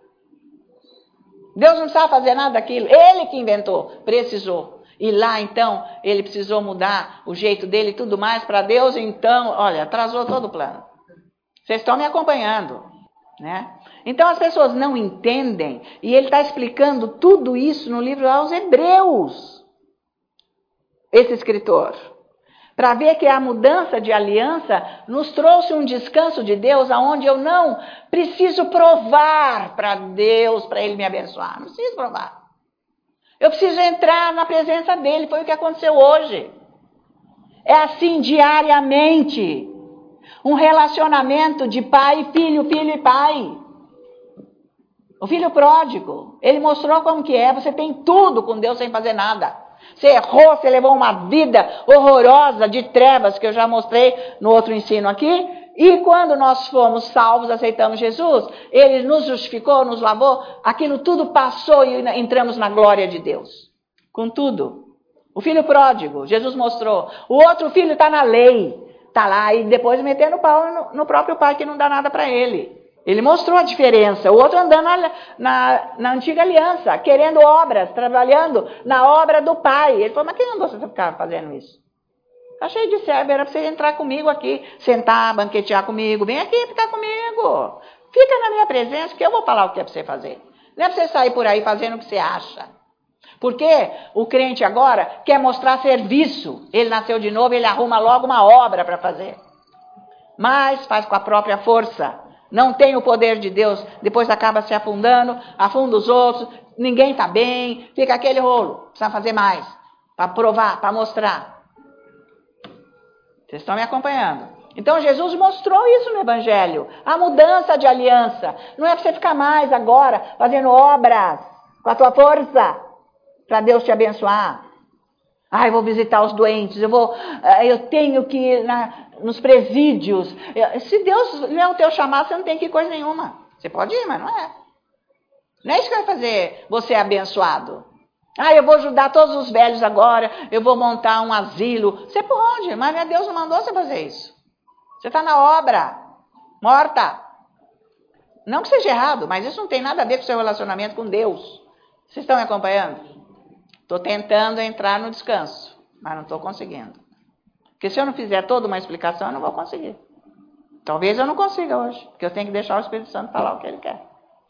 Deus não precisava fazer nada daquilo, ele que inventou, precisou. E lá então, ele precisou mudar o jeito dele e tudo mais para Deus, então, olha, atrasou todo o plano. Vocês estão me acompanhando, né? Então as pessoas não entendem, e ele está explicando tudo isso no livro aos Hebreus, esse escritor. Para ver que a mudança de aliança nos trouxe um descanso de Deus, aonde eu não preciso provar para Deus, para Ele me abençoar. Não preciso provar. Eu preciso entrar na presença dEle, foi o que aconteceu hoje. É assim diariamente. Um relacionamento de pai e filho, filho e pai. O filho pródigo, ele mostrou como que é, você tem tudo com Deus sem fazer nada. Você errou, você levou uma vida horrorosa de trevas, que eu já mostrei no outro ensino aqui. E quando nós fomos salvos, aceitamos Jesus, Ele nos justificou, nos lavou, aquilo tudo passou e entramos na glória de Deus. Com tudo. O filho pródigo, Jesus mostrou. O outro filho está na lei, está lá e depois metendo pau no próprio pai que não dá nada para ele. Ele mostrou a diferença. O outro andando na antiga aliança, querendo obras, trabalhando na obra do pai. Ele falou, mas quem mandou você ficar fazendo isso? Está cheio de servo, era para você entrar comigo aqui, sentar, banquetear comigo. Vem aqui ficar comigo. Fica na minha presença que eu vou falar o que é para você fazer. Não é para você sair por aí fazendo o que você acha. Porque o crente agora quer mostrar serviço. Ele nasceu de novo, ele arruma logo uma obra para fazer. Mas faz com a própria força. Não tem o poder de Deus, depois acaba se afundando, afunda os outros, ninguém está bem, fica aquele rolo. Precisa fazer mais, para provar, para mostrar. Vocês estão me acompanhando? Então Jesus mostrou isso no Evangelho, a mudança de aliança. Não é para você ficar mais agora fazendo obras com a tua força, para Deus te abençoar. Eu vou visitar os doentes, eu tenho que ir nos presídios. Se Deus não é o teu chamado, você não tem que ir coisa nenhuma. Você pode ir, mas não é. Não é isso que vai fazer você abençoado. Eu vou ajudar todos os velhos agora, eu vou montar um asilo. Você pode, mas Deus não mandou você fazer isso. Você está na obra, morta. Não que seja errado, mas isso não tem nada a ver com o seu relacionamento com Deus. Vocês estão me acompanhando? Estou tentando entrar no descanso, mas não estou conseguindo. Porque se eu não fizer toda uma explicação, eu não vou conseguir. Talvez eu não consiga hoje, porque eu tenho que deixar o Espírito Santo falar o que ele quer.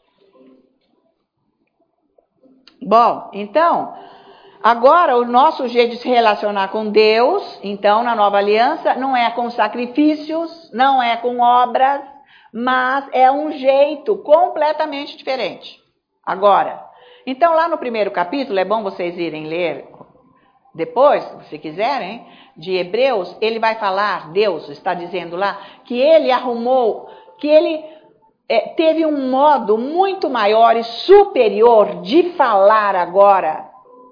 Bom, então, agora o nosso jeito de se relacionar com Deus, então, na nova aliança, não é com sacrifícios, não é com obras, mas é um jeito completamente diferente. Agora, então lá no primeiro capítulo, é bom vocês irem ler depois, se quiserem, de Hebreus, ele vai falar, Deus está dizendo lá, que ele arrumou, que ele teve um modo muito maior e superior de falar agora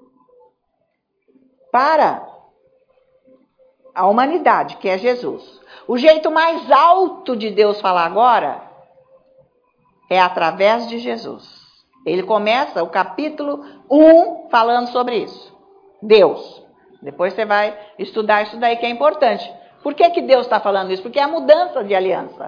para a humanidade, que é Jesus. O jeito mais alto de Deus falar agora é através de Jesus. Ele começa o capítulo 1 falando sobre isso. Deus. Depois você vai estudar isso daí que é importante. Por que Deus está falando isso? Porque é a mudança de aliança.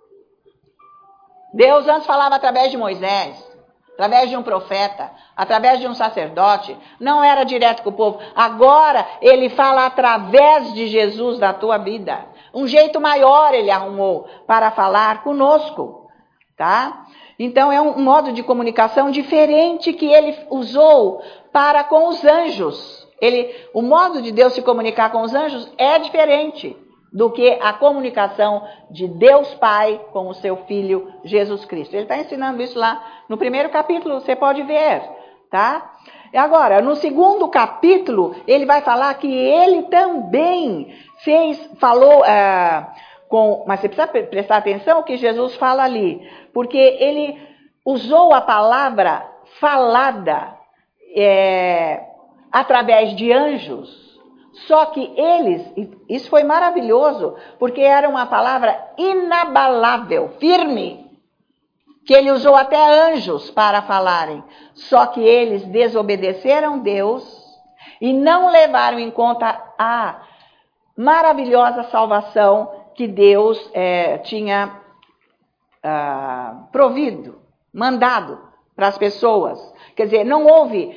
Deus antes falava através de Moisés, através de um profeta, através de um sacerdote. Não era direto com o povo. Agora ele fala através de Jesus da tua vida. Um jeito maior ele arrumou para falar conosco. Tá? Então é um modo de comunicação diferente que ele usou para com os anjos. O modo de Deus se comunicar com os anjos é diferente do que a comunicação de Deus Pai com o seu Filho Jesus Cristo. Ele está ensinando isso lá no primeiro capítulo, você pode ver, tá? E agora, no segundo capítulo, ele vai falar que ele também falou, mas você precisa prestar atenção ao que Jesus fala ali, porque ele usou a palavra falada, através de anjos, só que isso foi maravilhoso, porque era uma palavra inabalável, firme, que ele usou até anjos para falarem, só que eles desobedeceram Deus e não levaram em conta a maravilhosa salvação que Deus tinha provido, mandado para as pessoas. Quer dizer, não houve,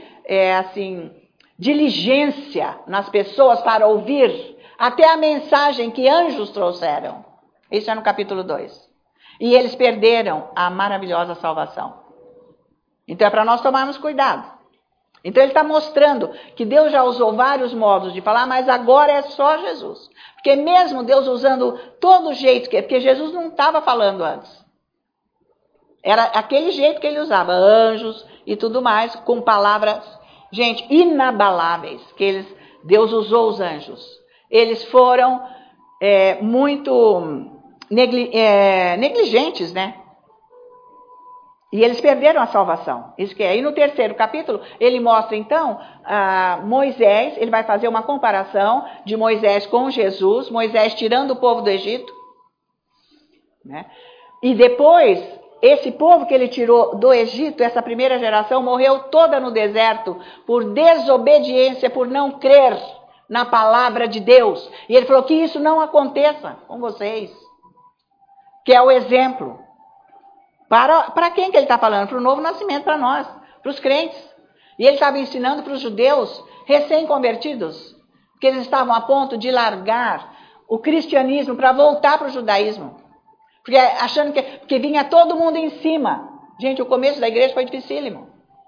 diligência nas pessoas para ouvir até a mensagem que anjos trouxeram. Isso é no capítulo 2. E eles perderam a maravilhosa salvação. Então é para nós tomarmos cuidado. Então ele está mostrando que Deus já usou vários modos de falar, mas agora é só Jesus. Porque mesmo Deus usando todo o jeito, porque Jesus não estava falando antes. Era aquele jeito que ele usava, anjos e tudo mais, com palavras, gente, inabaláveis, que Deus usou os anjos. Eles foram muito negligentes, né? E eles perderam a salvação. Isso que é. E no terceiro capítulo, ele mostra então Moisés, ele vai fazer uma comparação de Moisés com Jesus, Moisés tirando o povo do Egito, né? E depois, esse povo que ele tirou do Egito, essa primeira geração, morreu toda no deserto por desobediência, por não crer na palavra de Deus. E ele falou que isso não aconteça com vocês, que é o exemplo. Para quem que ele está falando? Para o novo nascimento, para nós, para os crentes. E ele estava ensinando para os judeus recém-convertidos, que eles estavam a ponto de largar o cristianismo para voltar para o judaísmo. Porque achando que vinha todo mundo em cima. Gente, o começo da igreja foi dificílimo.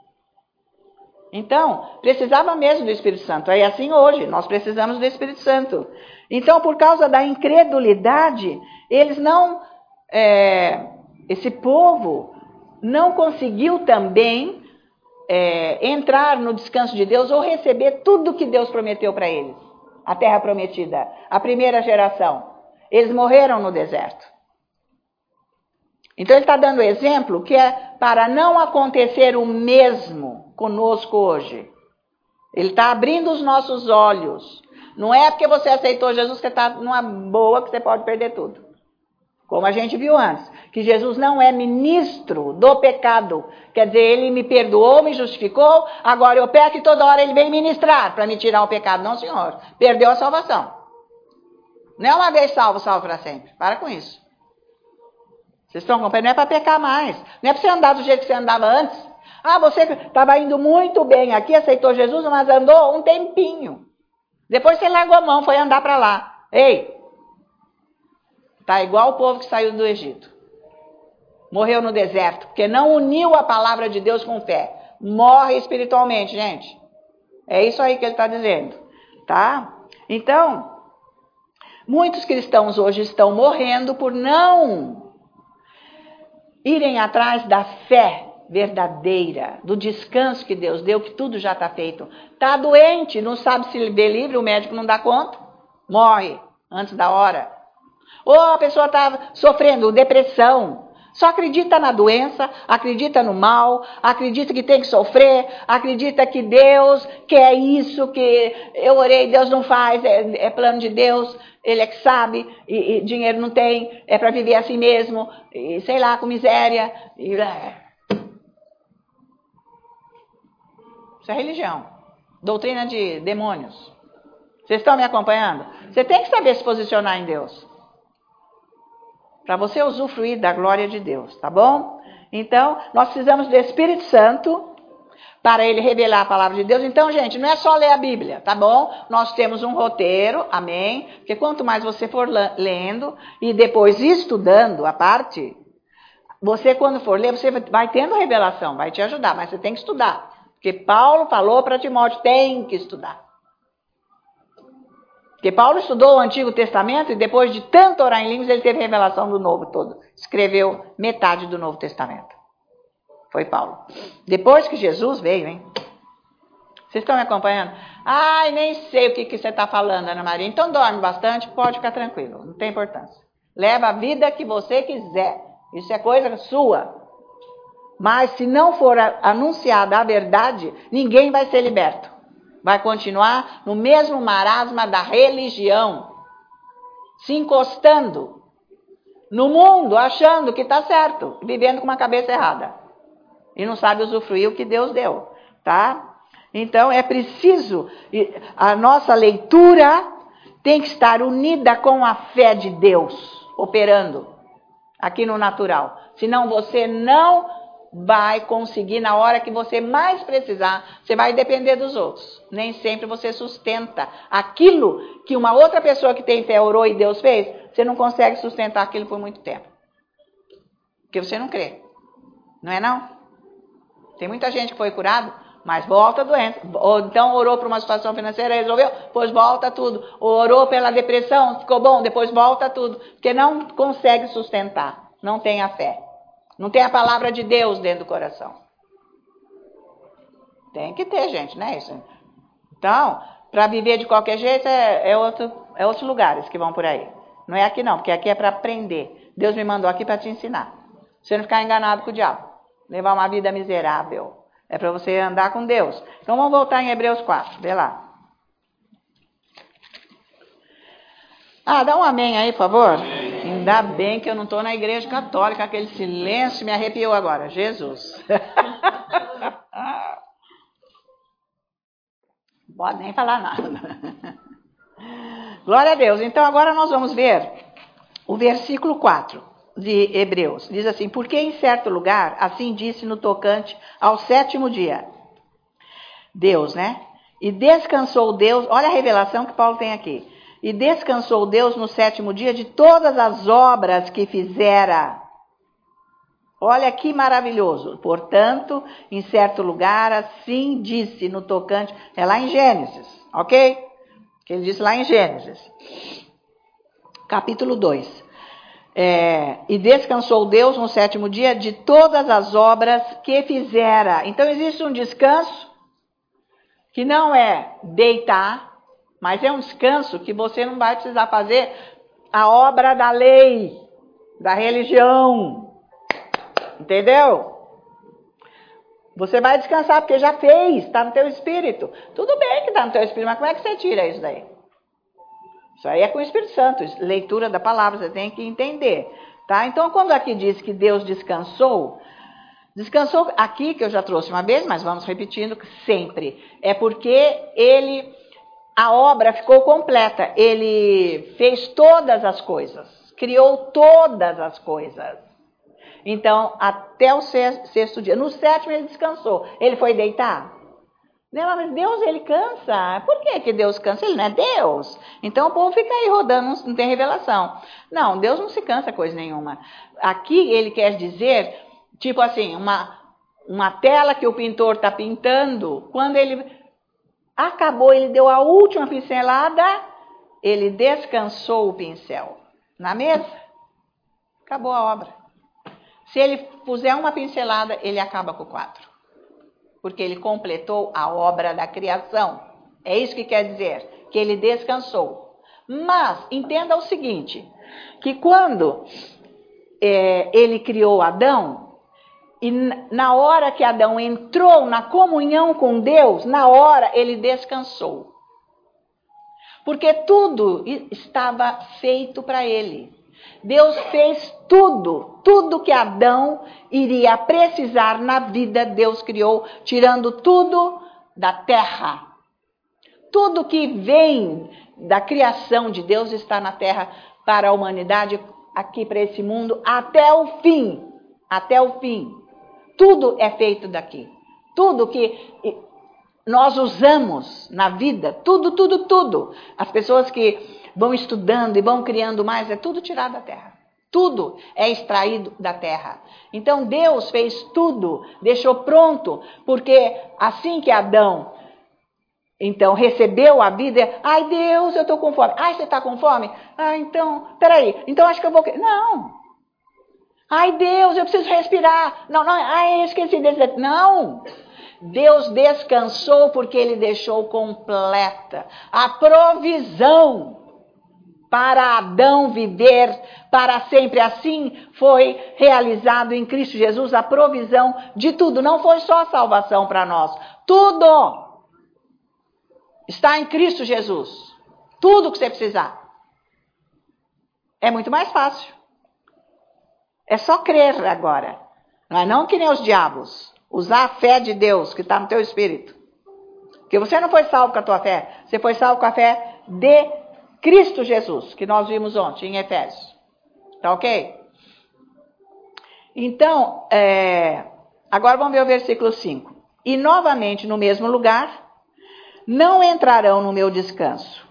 Então, precisava mesmo do Espírito Santo. É assim hoje, nós precisamos do Espírito Santo. Então, por causa da incredulidade, eles não... esse povo não conseguiu também entrar no descanso de Deus ou receber tudo que Deus prometeu para eles. A terra prometida, a primeira geração. Eles morreram no deserto. Então ele está dando exemplo que é para não acontecer o mesmo conosco hoje. Ele está abrindo os nossos olhos. Não é porque você aceitou Jesus que está numa boa que você pode perder tudo. Como a gente viu antes, que Jesus não é ministro do pecado. Quer dizer, ele me perdoou, me justificou, agora eu peco e toda hora ele vem ministrar para me tirar o pecado. Não, senhor. Perdeu a salvação. Não é uma vez salvo, salvo para sempre. Para com isso. Vocês estão compreendendo? Não é para pecar mais. Não é para você andar do jeito que você andava antes. Você estava indo muito bem aqui, aceitou Jesus, mas andou um tempinho. Depois você largou a mão, foi andar para lá. Ei! Está igual o povo que saiu do Egito. Morreu no deserto, porque não uniu a palavra de Deus com fé. Morre espiritualmente, gente. É isso aí que ele está dizendo, tá? Então, muitos cristãos hoje estão morrendo por não irem atrás da fé verdadeira, do descanso que Deus deu, que tudo já está feito. Está doente, não sabe se ler livre, o médico não dá conta, morre antes da hora. Ou a pessoa está sofrendo depressão, só acredita na doença, acredita no mal, acredita que tem que sofrer, acredita que Deus quer isso, que eu orei, Deus não faz, é plano de Deus, Ele é que sabe, e dinheiro não tem, é para viver assim mesmo, e sei lá, com miséria. Isso é religião, doutrina de demônios. Vocês estão me acompanhando? Você tem que saber se posicionar em Deus, para você usufruir da glória de Deus, tá bom? Então, nós precisamos do Espírito Santo para ele revelar a palavra de Deus. Então, gente, não é só ler a Bíblia, tá bom? Nós temos um roteiro, amém? Porque quanto mais você for lendo e depois estudando a parte, você quando for ler, você vai tendo revelação, vai te ajudar, mas você tem que estudar. Porque Paulo falou para Timóteo, tem que estudar. Porque Paulo estudou o Antigo Testamento e depois de tanto orar em línguas, ele teve revelação do Novo todo. Escreveu metade do Novo Testamento. Foi Paulo. Depois que Jesus veio, hein? Vocês estão me acompanhando? Ai, nem sei o que você está falando, Ana Maria. Então dorme bastante, pode ficar tranquilo, não tem importância. Leva a vida que você quiser. Isso é coisa sua. Mas se não for anunciada a verdade, ninguém vai ser liberto. Vai continuar no mesmo marasma da religião, se encostando no mundo, achando que está certo, vivendo com uma cabeça errada. E não sabe usufruir o que Deus deu, tá? Então é preciso, a nossa leitura tem que estar unida com a fé de Deus, operando aqui no natural. Senão você não vai conseguir, na hora que você mais precisar, você vai depender dos outros. Nem sempre você sustenta aquilo que uma outra pessoa que tem fé orou e Deus fez, você não consegue sustentar aquilo por muito tempo. Porque você não crê. Não é não? Tem muita gente que foi curado, mas volta doente. Ou então orou por uma situação financeira, resolveu, depois volta tudo. Ou orou pela depressão, ficou bom, depois volta tudo. Porque não consegue sustentar, não tem a fé. Não tem a palavra de Deus dentro do coração. Tem que ter, gente, não é isso? Então, para viver de qualquer jeito, é outros lugares que vão por aí. Não é aqui não, porque aqui é para aprender. Deus me mandou aqui para te ensinar. Você não ficar enganado com o diabo. Levar uma vida miserável. É para você andar com Deus. Então, vamos voltar em Hebreus 4. Vê lá. Dá um amém aí, por favor. Ainda bem que eu não estou na igreja católica, aquele silêncio me arrepiou agora. Jesus. Não pode nem falar nada. Glória a Deus. Então agora nós vamos ver o versículo 4 de Hebreus. Diz assim, porque em certo lugar, assim disse no tocante ao 7º dia. Deus, né? E descansou Deus, olha a revelação que Paulo tem aqui. E descansou Deus no 7º dia de todas as obras que fizera. Olha que maravilhoso. Portanto, em certo lugar, assim disse no tocante, é lá em Gênesis, ok? Que ele disse lá em Gênesis, capítulo 2. E descansou Deus no 7º dia de todas as obras que fizera. Então, existe um descanso que não é deitar, mas é um descanso que você não vai precisar fazer a obra da lei, da religião. Entendeu? Você vai descansar porque já fez, está no teu espírito. Tudo bem que está no teu espírito, mas como é que você tira isso daí? Isso aí é com o Espírito Santo, leitura da palavra, você tem que entender. Tá? Então, quando aqui diz que Deus descansou aqui, que eu já trouxe uma vez, mas vamos repetindo sempre, é porque a obra ficou completa, ele fez todas as coisas, criou todas as coisas. Então, até o 6º dia, no 7º ele descansou. Ele foi deitar? Não, mas Deus, ele cansa. Por que Deus cansa? Ele não é Deus. Então o povo fica aí rodando, não tem revelação. Não, Deus não se cansa coisa nenhuma. Aqui ele quer dizer, tipo assim, uma tela que o pintor está pintando, quando ele acabou, ele deu a última pincelada, ele descansou o pincel na mesa, acabou a obra. Se ele puser uma pincelada, ele acaba com o quadro. Porque ele completou a obra da criação. É isso que quer dizer, que ele descansou. Mas, entenda o seguinte, que quando ele criou Adão, e na hora que Adão entrou na comunhão com Deus, na hora ele descansou. Porque tudo estava feito para ele. Deus fez tudo que Adão iria precisar na vida, Deus criou, tirando tudo da terra. Tudo que vem da criação de Deus está na terra para a humanidade, aqui para esse mundo, até o fim. Até o fim. Tudo é feito daqui. Tudo que nós usamos na vida, tudo. As pessoas que vão estudando e vão criando mais, é tudo tirado da terra. Tudo é extraído da terra. Então Deus fez tudo, deixou pronto, porque assim que Adão, então, recebeu a vida, ai Deus, eu estou com fome. Ai, você está com fome? Ah, então, peraí, então acho que eu vou... Não. Ai Deus, eu preciso respirar. Não, ai, eu esqueci desse... Não. Deus descansou porque ele deixou completa a provisão para Adão viver para sempre. Assim foi realizado em Cristo Jesus a provisão de tudo. Não foi só a salvação para nós. Tudo está em Cristo Jesus. Tudo que você precisar. É muito mais fácil. É só crer agora. Não que nem os diabos. Usar a fé de Deus que está no teu espírito. Porque você não foi salvo com a tua fé. Você foi salvo com a fé de Cristo Jesus, que nós vimos ontem em Efésios. Tá ok? Então, agora vamos ver o versículo 5. E novamente no mesmo lugar, não entrarão no meu descanso.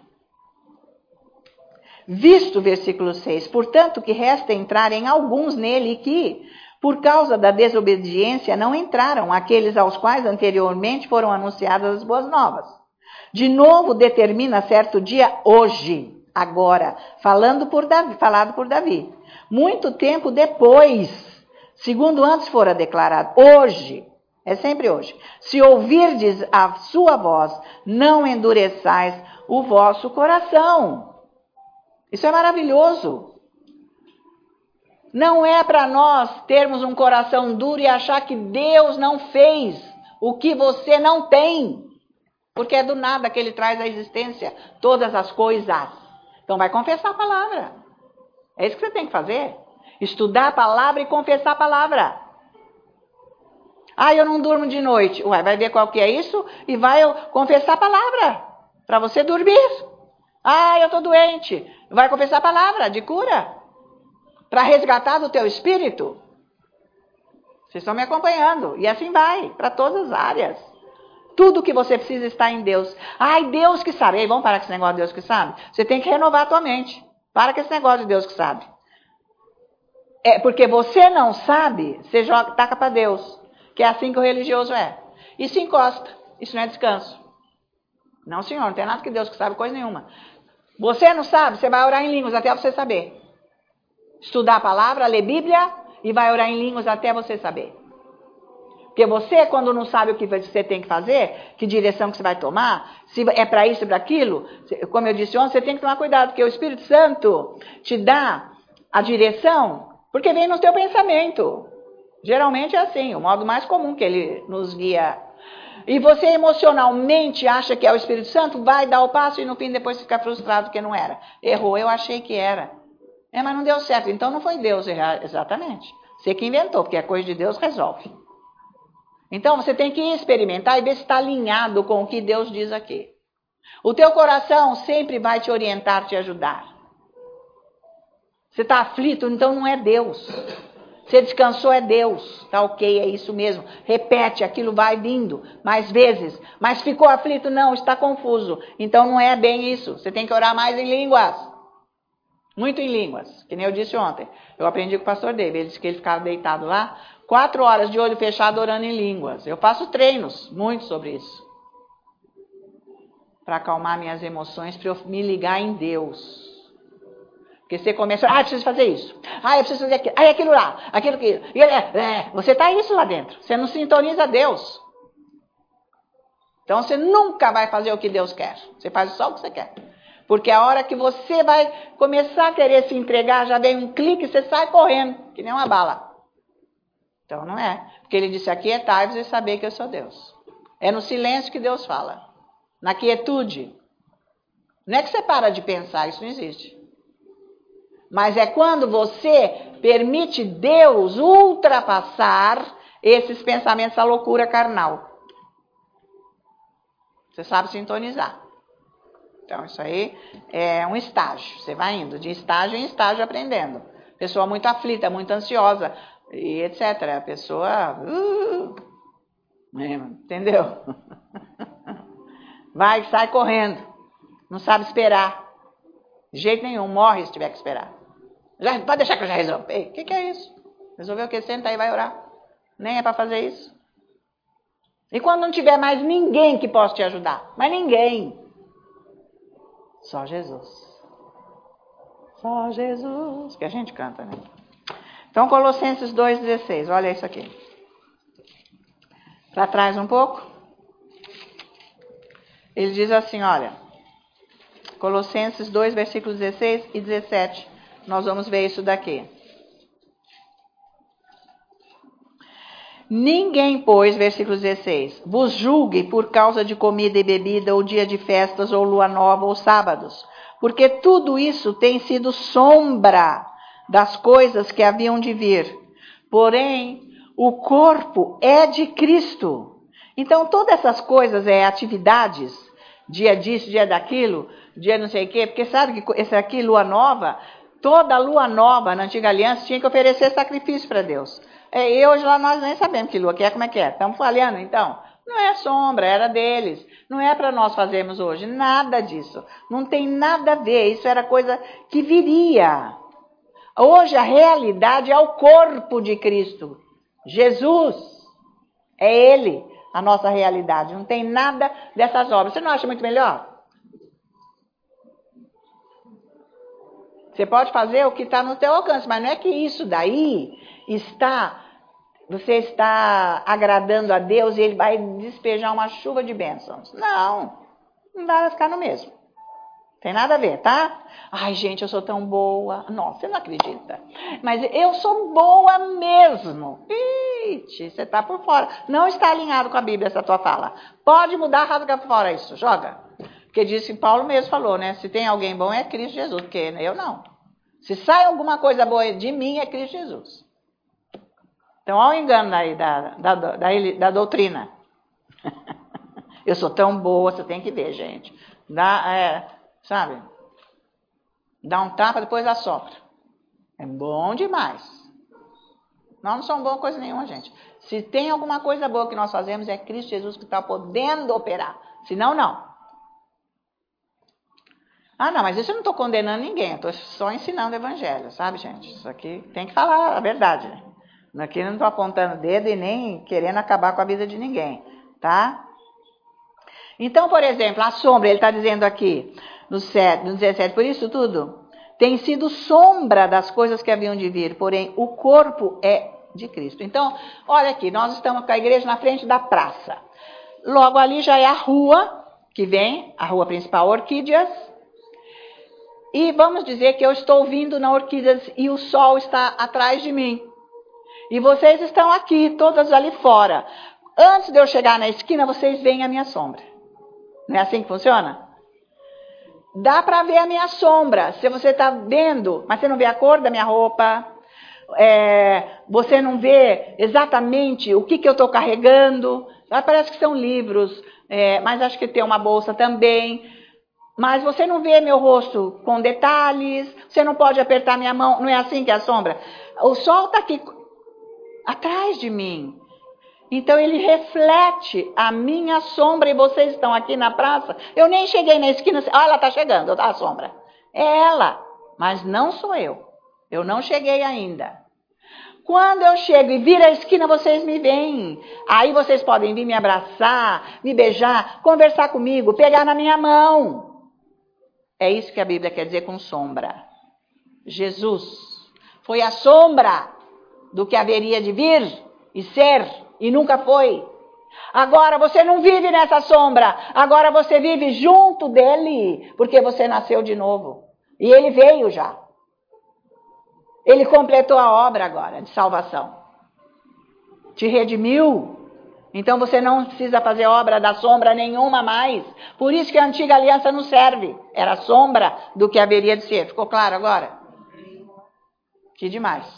Visto, versículo 6, portanto que resta entrarem alguns nele que, por causa da desobediência, não entraram, aqueles aos quais anteriormente foram anunciadas as boas novas. De novo determina certo dia, hoje, agora, falado por Davi. Muito tempo depois, segundo antes fora declarado, hoje, é sempre hoje. Se ouvirdes a sua voz, não endureçais o vosso coração. Isso é maravilhoso. Não é para nós termos um coração duro e achar que Deus não fez o que você não tem. Porque é do nada que ele traz à existência todas as coisas. Então vai confessar a palavra. É isso que você tem que fazer. Estudar a palavra e confessar a palavra. Ah, eu não durmo de noite. Ué, vai ver qual que é isso e vai confessar a palavra para você dormir. Ah, eu estou doente. Vai confessar a palavra de cura para resgatar do teu espírito. Vocês estão me acompanhando. E assim vai, para todas as áreas. Tudo que você precisa está em Deus. Ai, Deus que sabe. Ei, vamos parar com esse negócio de Deus que sabe? Você tem que renovar a tua mente. Para com esse negócio de Deus que sabe. É porque você não sabe, você taca para Deus. Que é assim que o religioso é. E se encosta. Isso não é descanso. Não, senhor, não tem nada que Deus que sabe, coisa nenhuma. Você não sabe, você vai orar em línguas até você saber. Estudar a palavra, ler Bíblia e vai orar em línguas até você saber. Porque você, quando não sabe o que você tem que fazer, que direção que você vai tomar, se é para isso e para aquilo, como eu disse ontem, você tem que tomar cuidado, porque o Espírito Santo te dá a direção, porque vem no teu pensamento. Geralmente é assim, o modo mais comum que ele nos guia. E você emocionalmente acha que é o Espírito Santo, vai dar o passo e no fim depois fica frustrado que não era. Errou, eu achei que era. Mas não deu certo, então não foi Deus errar, exatamente. Você que inventou, porque a coisa de Deus resolve. Então você tem que experimentar e ver se está alinhado com o que Deus diz aqui. O teu coração sempre vai te orientar, te ajudar. Você está aflito, então não é Deus. Você descansou, é Deus. Tá ok, é isso mesmo. Repete, aquilo vai vindo mais vezes. Mas ficou aflito? Não, está confuso. Então não é bem isso. Você tem que orar mais em línguas. Muito em línguas. Que nem eu disse ontem. Eu aprendi com o pastor David. Ele disse que ele ficava deitado lá, 4 horas de olho fechado orando em línguas. Eu faço treinos, muito sobre isso. Para acalmar minhas emoções, para eu me ligar em Deus. Porque você começa, eu preciso fazer isso. Eu preciso fazer aquilo. Aquilo lá, aquilo que... Você está isso lá dentro. Você não sintoniza a Deus. Então você nunca vai fazer o que Deus quer. Você faz só o que você quer. Porque a hora que você vai começar a querer se entregar, já vem um clique e você sai correndo, que nem uma bala. Então não é. Porque ele disse, aquietai-vos e saber que eu sou Deus. É no silêncio que Deus fala. Na quietude. Não é que você para de pensar, isso não existe. Mas é quando você permite Deus ultrapassar esses pensamentos, essa loucura carnal. Você sabe sintonizar. Então isso aí é um estágio. Você vai indo de estágio em estágio aprendendo. Pessoa muito aflita, muito ansiosa, e etc. A pessoa... entendeu? Vai, sai correndo. Não sabe esperar. De jeito nenhum, morre se tiver que esperar. Pode deixar que eu já resolvo. Ei, o que é isso? Resolveu o que? Senta aí e vai orar. Nem é para fazer isso. E quando não tiver mais ninguém que possa te ajudar? Mas ninguém. Só Jesus. Só Jesus. Que a gente canta, né? Então, Colossenses 2,16. Olha isso aqui. Para trás um pouco. Ele diz assim, olha. Colossenses 2, versículos 16 e 17. Nós vamos ver isso daqui. Ninguém, pois, versículo 16, vos julgue por causa de comida e bebida, ou dia de festas, ou lua nova, ou sábados, porque tudo isso tem sido sombra das coisas que haviam de vir. Porém, o corpo é de Cristo. Então, todas essas coisas, atividades, dia disso, dia daquilo, dia não sei o quê, porque sabe que esse aqui, lua nova, toda lua nova na antiga aliança tinha que oferecer sacrifício para Deus. E hoje lá nós nem sabemos que lua que é, como é que é. Estamos falhando então? Não é sombra, era deles. Não é para nós fazermos hoje, nada disso. Não tem nada a ver, isso era coisa que viria. Hoje a realidade é o corpo de Cristo. Jesus, é Ele a nossa realidade. Não tem nada dessas obras. Você não acha muito melhor? Você pode fazer o que está no teu alcance, mas não é que isso daí você está agradando a Deus e Ele vai despejar uma chuva de bênçãos. Não vai ficar no mesmo. Tem nada a ver, tá? Ai, gente, eu sou tão boa. Nossa, você não acredita. Mas eu sou boa mesmo. Ixi, você está por fora. Não está alinhado com a Bíblia essa tua fala. Pode mudar, rasga fora isso, joga. Porque disse que Paulo mesmo falou, né? Se tem alguém bom é Cristo Jesus, porque eu não. Se sai alguma coisa boa de mim é Cristo Jesus. Então, olha o engano aí da doutrina. Eu sou tão boa, você tem que ver, gente. Sabe? Dá um tapa, depois assopra. É bom demais. Nós não somos bons coisa nenhuma, gente. Se tem alguma coisa boa que nós fazemos, é Cristo Jesus que está podendo operar. Senão, não. Não, mas isso eu não estou condenando ninguém. Eu estou só ensinando o evangelho, sabe, gente? Isso aqui tem que falar a verdade, né? Aqui eu não estou apontando o dedo e nem querendo acabar com a vida de ninguém, tá? Então, por exemplo, a sombra, ele está dizendo aqui, no 17, por isso tudo, tem sido sombra das coisas que haviam de vir, porém o corpo é de Cristo. Então, olha aqui, nós estamos com a igreja na frente da praça. Logo ali já é a rua, que vem, a rua principal, Orquídeas. E vamos dizer que eu estou vindo na Orquídeas e o sol está atrás de mim. E vocês estão aqui, todas ali fora. Antes de eu chegar na esquina, vocês veem a minha sombra. Não é assim que funciona? Dá para ver a minha sombra. Se você está vendo, mas você não vê a cor da minha roupa, você não vê exatamente o que eu estou carregando. Parece que são livros, mas acho que tem uma bolsa também. Mas você não vê meu rosto com detalhes, você não pode apertar minha mão, não é assim que é a sombra? O sol está aqui atrás de mim. Então ele reflete a minha sombra e vocês estão aqui na praça. Eu nem cheguei na esquina, olha, ela está chegando, a sombra. É ela, mas não sou eu. Eu não cheguei ainda. Quando eu chego e viro a esquina, vocês me veem. Aí vocês podem vir me abraçar, me beijar, conversar comigo, pegar na minha mão. É isso que a Bíblia quer dizer com sombra. Jesus foi a sombra do que haveria de vir e ser. E nunca foi. Agora você não vive nessa sombra. Agora você vive junto dele. Porque você nasceu de novo. E ele veio já. Ele completou a obra agora de salvação. Te redimiu. Então você não precisa fazer obra da sombra nenhuma mais. Por isso que a antiga aliança não serve. Era sombra do que haveria de ser. Ficou claro agora? Que demais.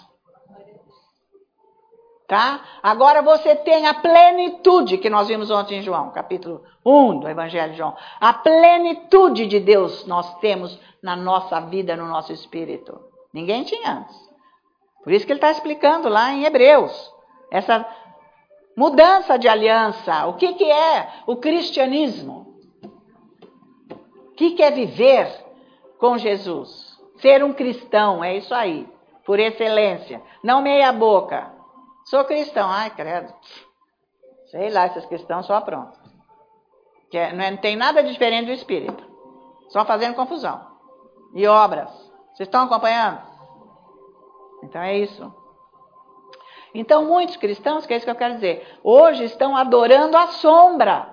Tá? Agora você tem a plenitude que nós vimos ontem em João, capítulo 1 do Evangelho de João. A plenitude de Deus nós temos na nossa vida, no nosso espírito. Ninguém tinha antes. Por isso que ele está explicando lá em Hebreus. Essa mudança de aliança. O que é o cristianismo? O que é viver com Jesus? Ser um cristão, é isso aí. Por excelência. Não meia boca. Sou cristão. Ai, credo. Sei lá, esses cristãos só pronto. Não tem nada diferente do espírito. Só fazendo confusão. E obras. Vocês estão acompanhando? Então é isso. Então muitos cristãos, que é isso que eu quero dizer, hoje estão adorando a sombra.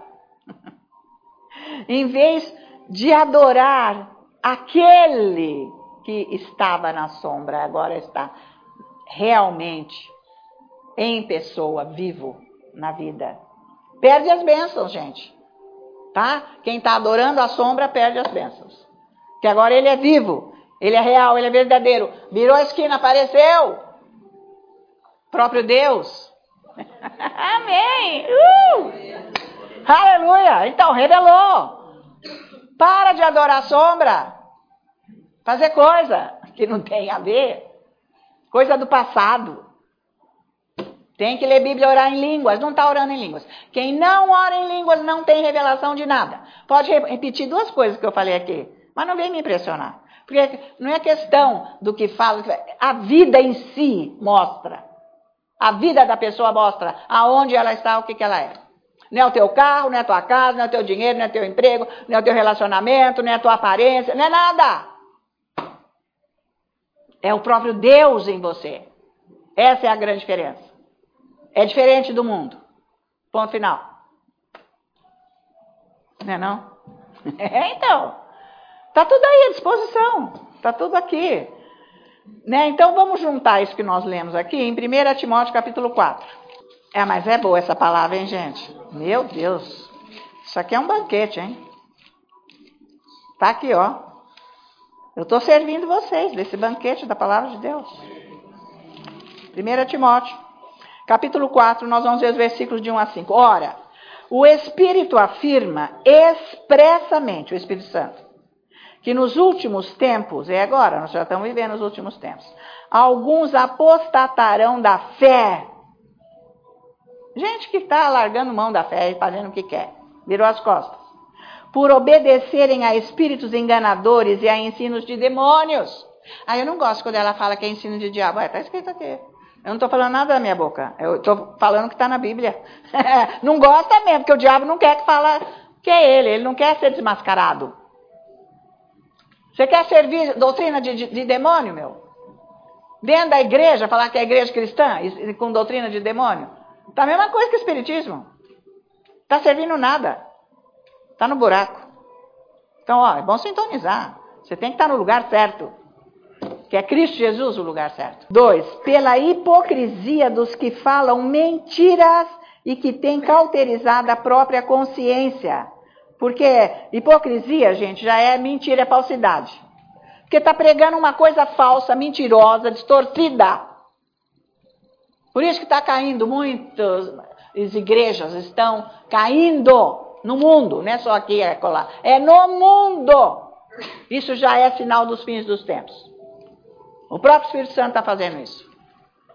Em vez de adorar aquele que estava na sombra, agora está realmente em pessoa, vivo na vida. Perde as bênçãos, gente. Tá? Quem está adorando a sombra perde as bênçãos. Que agora ele é vivo, ele é real, ele é verdadeiro. Virou a esquina, apareceu. Próprio Deus. Amém. Aleluia. Então, revelou. Para de adorar a sombra. Fazer coisa que não tem a ver. Coisa do passado. Tem que ler Bíblia e orar em línguas. Não está orando em línguas. Quem não ora em línguas não tem revelação de nada. Pode repetir duas coisas que eu falei aqui. Mas não vem me impressionar. Porque não é questão do que fala. A vida em si mostra. A vida da pessoa mostra aonde ela está, o que ela é. Não é o teu carro, não é a tua casa, não é o teu dinheiro, não é o teu emprego, não é o teu relacionamento, não é a tua aparência, não é nada. É o próprio Deus em você. Essa é a grande diferença. É diferente do mundo. Ponto final. Não é não? Então, está tudo aí à disposição. Está tudo aqui. Né? Então vamos juntar isso que nós lemos aqui em 1 Timóteo capítulo 4. Mas é boa essa palavra, hein, gente? Meu Deus. Isso aqui é um banquete, hein? Tá aqui, ó. Eu estou servindo vocês desse banquete da palavra de Deus. 1 Timóteo capítulo 4, nós vamos ver os versículos de 1 a 5. Ora, o Espírito afirma expressamente, o Espírito Santo, que nos últimos tempos, agora, nós já estamos vivendo os últimos tempos, alguns apostatarão da fé. Gente que está largando mão da fé e fazendo o que quer, virou as costas. Por obedecerem a espíritos enganadores e a ensinos de demônios. Eu não gosto quando ela fala que é ensino de diabo. Está escrito aqui. Eu não estou falando nada da minha boca. Eu estou falando o que está na Bíblia. Não gosta mesmo, porque o diabo não quer que fala que é ele. Ele não quer ser desmascarado. Você quer servir doutrina de demônio, meu? Dentro da igreja, falar que é igreja cristã e com doutrina de demônio? Está a mesma coisa que o espiritismo. Está servindo nada. Está no buraco. Então, é bom sintonizar. Você tem que estar no lugar certo. Que é Cristo Jesus o lugar certo. 2. Pela hipocrisia dos que falam mentiras e que têm cauterizado a própria consciência. Porque hipocrisia, gente, já é mentira, é falsidade. Porque está pregando uma coisa falsa, mentirosa, distorcida. Por isso que está caindo muitas igrejas, estão caindo no mundo. Não é só aqui, é lá. É no mundo. Isso já é sinal dos fins dos tempos. O próprio Espírito Santo está fazendo isso.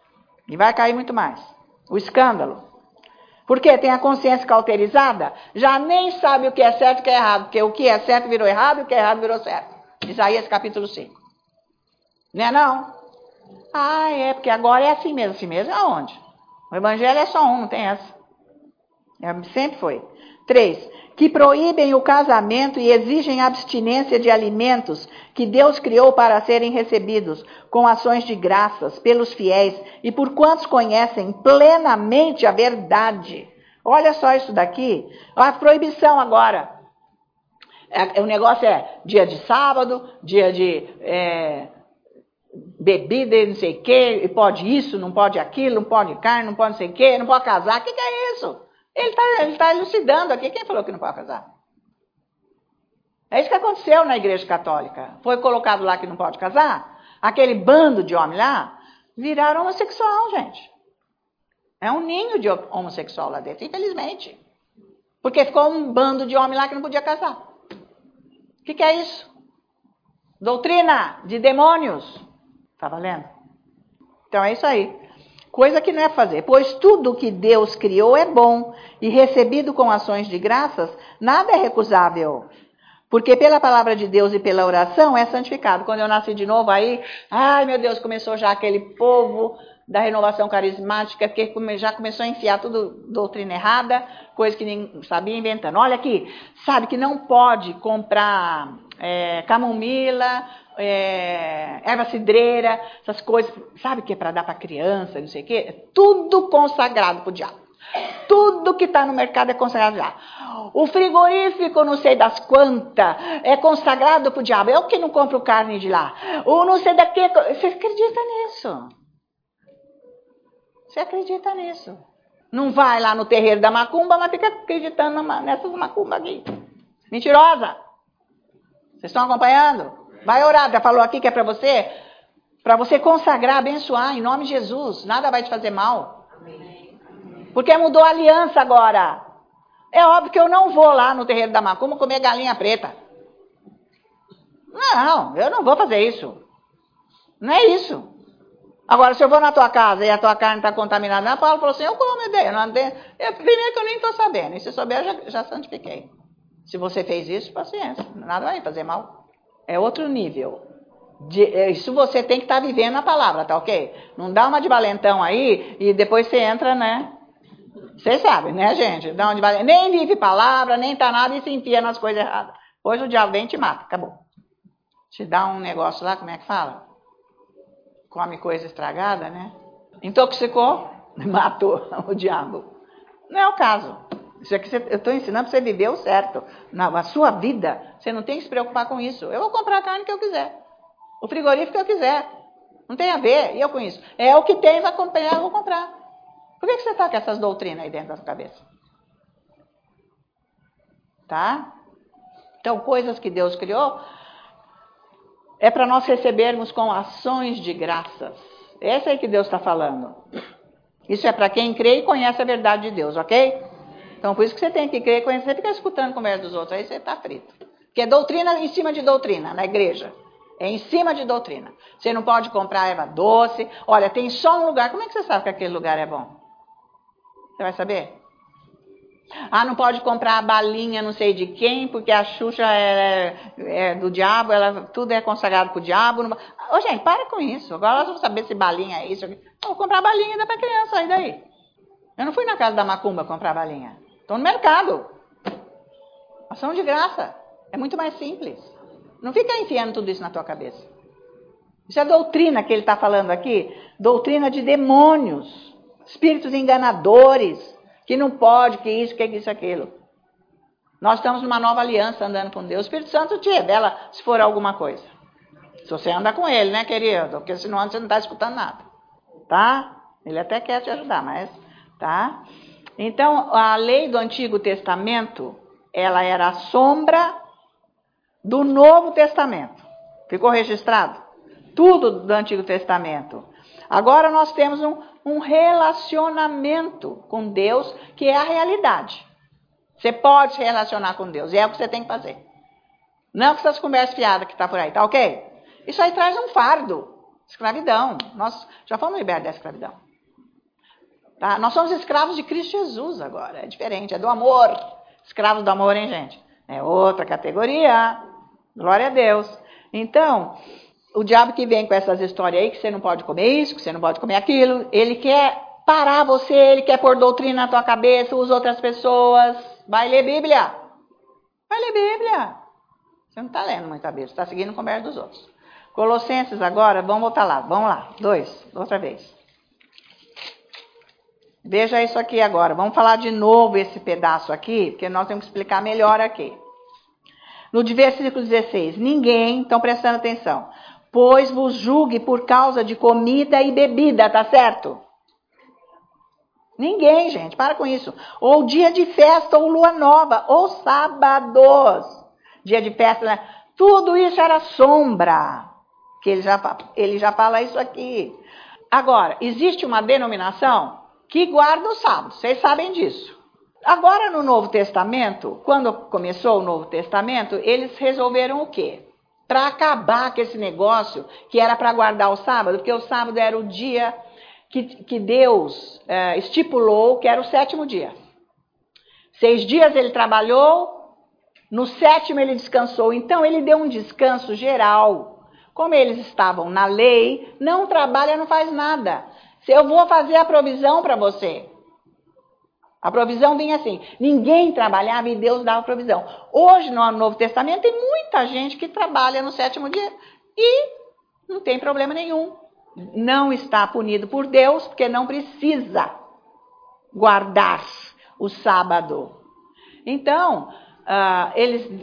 E vai cair muito mais. O escândalo. Porque tem a consciência cauterizada, já nem sabe o que é certo e o que é errado. Porque o que é certo virou errado e o que é errado virou certo. Isaías capítulo 5. Não é não? Ah, é, porque agora é assim mesmo. Assim mesmo aonde? O evangelho é só um, não tem essa. Sempre foi. 3. Que proíbem o casamento e exigem abstinência de alimentos que Deus criou para serem recebidos com ações de graças pelos fiéis e por quantos conhecem plenamente a verdade. Olha só isso daqui. A proibição agora. O negócio é dia de sábado, dia de bebida e não sei o quê, e pode isso, não pode aquilo, não pode carne, não pode não sei o quê, não pode casar. O que é isso? Ele tá elucidando aqui. Quem falou que não pode casar? É isso que aconteceu na Igreja Católica. Foi colocado lá que não pode casar. Aquele bando de homens lá viraram homossexual, gente. É um ninho de homossexual lá dentro, infelizmente. Porque ficou um bando de homens lá que não podia casar. O que é isso? Doutrina de demônios. Tá valendo? Então é isso aí. Coisa que não é fazer. Pois tudo que Deus criou é bom e recebido com ações de graças, nada é recusável. Porque pela palavra de Deus e pela oração é santificado. Quando eu nasci de novo aí, ai meu Deus, começou já aquele povo da renovação carismática que já começou a enfiar tudo doutrina errada, coisa que nem sabia inventando. Olha aqui, sabe que não pode comprar camomila, erva cidreira, essas coisas, sabe que é para dar para criança, não sei o quê? É tudo consagrado para o diabo. Tudo que está no mercado é consagrado já. O frigorífico, não sei das quantas, é consagrado para o diabo. Eu que não compro carne de lá. O não sei daqui. Você acredita nisso? Você acredita nisso? Não vai lá no terreiro da macumba, mas fica acreditando nessas macumbas aqui. Mentirosa. Vocês estão acompanhando? Vai orar. Já falou aqui que é para você consagrar, abençoar em nome de Jesus. Nada vai te fazer mal. Porque mudou a aliança agora. É óbvio que eu não vou lá no terreiro da macumba comer galinha preta. Não, eu não vou fazer isso. Não é isso. Agora, se eu vou na tua casa e a tua carne está contaminada, a Paulo falou assim, eu como ideia. Primeiro que eu nem estou sabendo. E se souber, eu já santifiquei. Se você fez isso, paciência. Nada vai fazer mal. É outro nível. Isso você tem que estar vivendo a palavra, tá ok? Não dá uma de valentão aí e depois você entra, né? Vocês sabem, né, gente? Dá uma de valentão. Nem vive palavra, nem tá nada e se enfia nas coisas erradas. Pois o diabo vem e te mata. Acabou. Te dá um negócio lá, como é que fala? Come coisa estragada, né? Intoxicou, matou o diabo. Não é o caso. Isso aqui eu estou ensinando para você viver o certo. Na sua vida, você não tem que se preocupar com isso. Eu vou comprar a carne que eu quiser. O frigorífico que eu quiser. Não tem a ver, e eu com isso. É o que tem, vai acompanhar, eu vou comprar. Por que você está com essas doutrinas aí dentro da sua cabeça? Tá? Então, coisas que Deus criou é para nós recebermos com ações de graças. Essa é que Deus está falando. Isso é para quem crê e conhece a verdade de Deus, ok? Então, por isso que você tem que crer e conhecer. Você fica escutando conversa dos outros, aí você está frito. Porque é doutrina em cima de doutrina na igreja. É em cima de doutrina. Você não pode comprar erva doce. Olha, tem só um lugar. Como é que você sabe que aquele lugar é bom? Você vai saber? Ah, não pode comprar a balinha não sei de quem, porque a Xuxa é do diabo, tudo é consagrado para o diabo. Não... Ô, gente, para com isso. Agora nós vamos saber se balinha é isso. Eu vou comprar balinha e dá para criança, e daí? Eu não fui na casa da macumba comprar balinha. Estou no mercado. Ação de graça. É muito mais simples. Não fica enfiando tudo isso na tua cabeça. Isso é doutrina que ele está falando aqui. Doutrina de demônios. Espíritos enganadores. Que não pode, que isso, que isso, aquilo. Nós estamos numa nova aliança andando com Deus. O Espírito Santo te revela se for alguma coisa. Se você anda com ele, né, querido? Porque senão você não está escutando nada. Tá? Ele até quer te ajudar, mas... Tá? Então, a lei do Antigo Testamento, ela era a sombra do Novo Testamento. Ficou registrado? Tudo do Antigo Testamento. Agora nós temos um relacionamento com Deus, que é a realidade. Você pode se relacionar com Deus, e é o que você tem que fazer. Não com essas conversas fiadas que está por aí, tá ok? Isso aí traz um fardo, escravidão. Nós já fomos libertos da escravidão. Tá? Nós somos escravos de Cristo Jesus agora, é diferente, é do amor. Escravos do amor, hein, gente? É outra categoria. Glória a Deus. Então, o diabo que vem com essas histórias aí, que você não pode comer isso, que você não pode comer aquilo, ele quer parar você, ele quer pôr doutrina na tua cabeça, usa outras pessoas. Vai ler Bíblia. Vai ler Bíblia. Você não está lendo muita Bíblia, você está seguindo o comércio dos outros. Colossenses agora, vamos voltar lá. Vamos lá, 2, outra vez. Veja isso aqui agora. Vamos falar de novo esse pedaço aqui, porque nós temos que explicar melhor aqui. No versículo 16, ninguém, estão prestando atenção, pois vos julgue por causa de comida e bebida, tá certo? Ninguém, gente, para com isso. Ou dia de festa, ou lua nova, ou sábados. Dia de festa, né? Tudo isso era sombra. Que ele já fala isso aqui. Agora, existe uma denominação que guarda o sábado, vocês sabem disso. Agora no Novo Testamento, quando começou o Novo Testamento, eles resolveram o quê? Para acabar com esse negócio que era para guardar o sábado, porque o sábado era o dia que Deus estipulou que era o 7º dia. 6 dias ele trabalhou, no 7º ele descansou. Então ele deu um descanso geral. Como eles estavam na lei, não trabalha, não faz nada. Se eu vou fazer a provisão para você. A provisão vinha assim, ninguém trabalhava e Deus dava provisão. Hoje no Novo Testamento tem muita gente que trabalha no 7º dia e não tem problema nenhum. Não está punido por Deus, porque não precisa guardar o sábado. Então, eles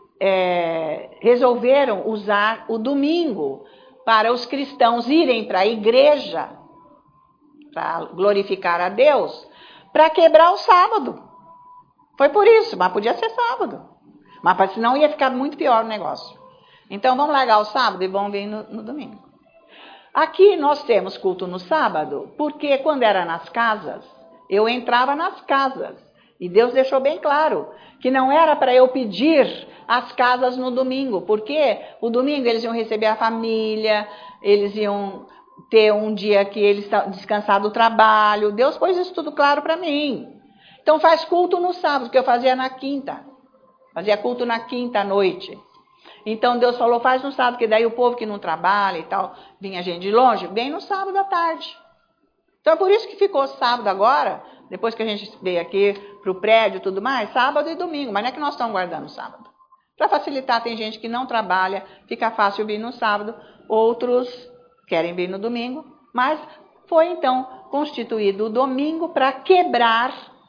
resolveram usar o domingo para os cristãos irem para a igreja, para glorificar a Deus, para quebrar o sábado. Foi por isso, mas podia ser sábado. Mas senão ia ficar muito pior o negócio. Então vamos largar o sábado e vamos vir no domingo. Aqui nós temos culto no sábado, porque quando era nas casas, eu entrava nas casas. E Deus deixou bem claro que não era para eu pedir as casas no domingo, porque o domingo eles iam receber a família, eles iam ter um dia que eles descansar do trabalho. Deus pôs isso tudo claro para mim. Então faz culto no sábado, que eu fazia na quinta. Fazia culto na quinta à noite. Então Deus falou, faz no sábado, que daí o povo que não trabalha e tal, vinha gente de longe, vem no sábado à tarde. Então é por isso que ficou sábado agora, depois que a gente veio aqui para o prédio e tudo mais, sábado e domingo, mas não é que nós estamos guardando sábado. Para facilitar, tem gente que não trabalha, fica fácil vir no sábado, outros querem vir no domingo, mas foi então constituído o domingo para quebrar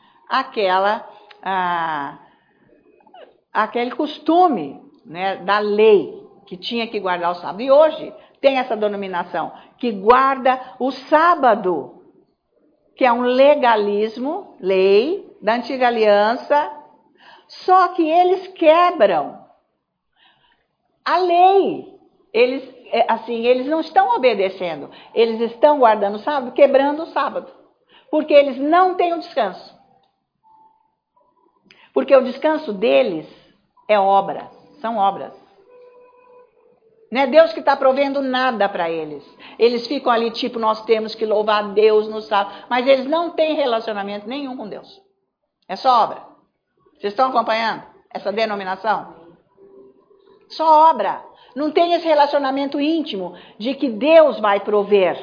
aquele costume, né, da lei, que tinha que guardar o sábado. E hoje tem essa denominação que guarda o sábado, que é um legalismo, lei da antiga aliança, só que eles quebram a lei. Eles não estão obedecendo, eles estão guardando o sábado, quebrando o sábado, porque eles não têm o descanso. Porque o descanso deles é obra, são obras. Não é Deus que está provendo nada para eles. Eles ficam ali tipo, nós temos que louvar a Deus no sábado, mas eles não têm relacionamento nenhum com Deus. É só obra. Vocês estão acompanhando essa denominação? Só obra. Não tem esse relacionamento íntimo de que Deus vai prover.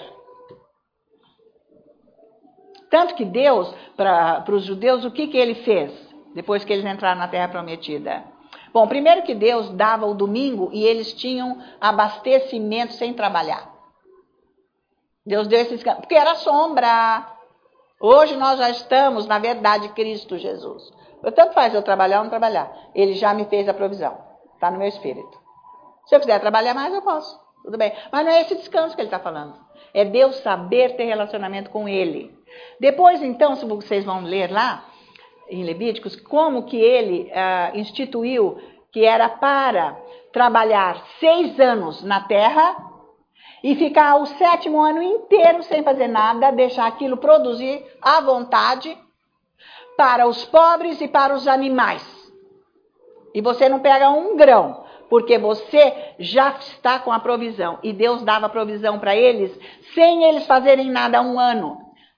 Tanto que Deus, para os judeus, o que ele fez depois que eles entraram na Terra Prometida? Bom, primeiro que Deus dava o domingo e eles tinham abastecimento sem trabalhar. Deus deu esse descanso, porque era sombra. Hoje nós já estamos, na verdade, Cristo Jesus. Tanto faz eu trabalhar ou não trabalhar. Ele já me fez a provisão. Está no meu espírito. Se eu quiser trabalhar mais, eu posso. Tudo bem. Mas não é esse descanso que ele está falando. É Deus saber ter relacionamento com ele. Depois, então, se vocês vão ler lá, em Levíticos, como que ele instituiu que era para trabalhar 6 anos na terra e ficar o 7º ano inteiro sem fazer nada, deixar aquilo produzir à vontade para os pobres e para os animais. E você não pega um grão, porque você já está com a provisão. E Deus dava provisão para eles, sem eles fazerem nada 1 ano.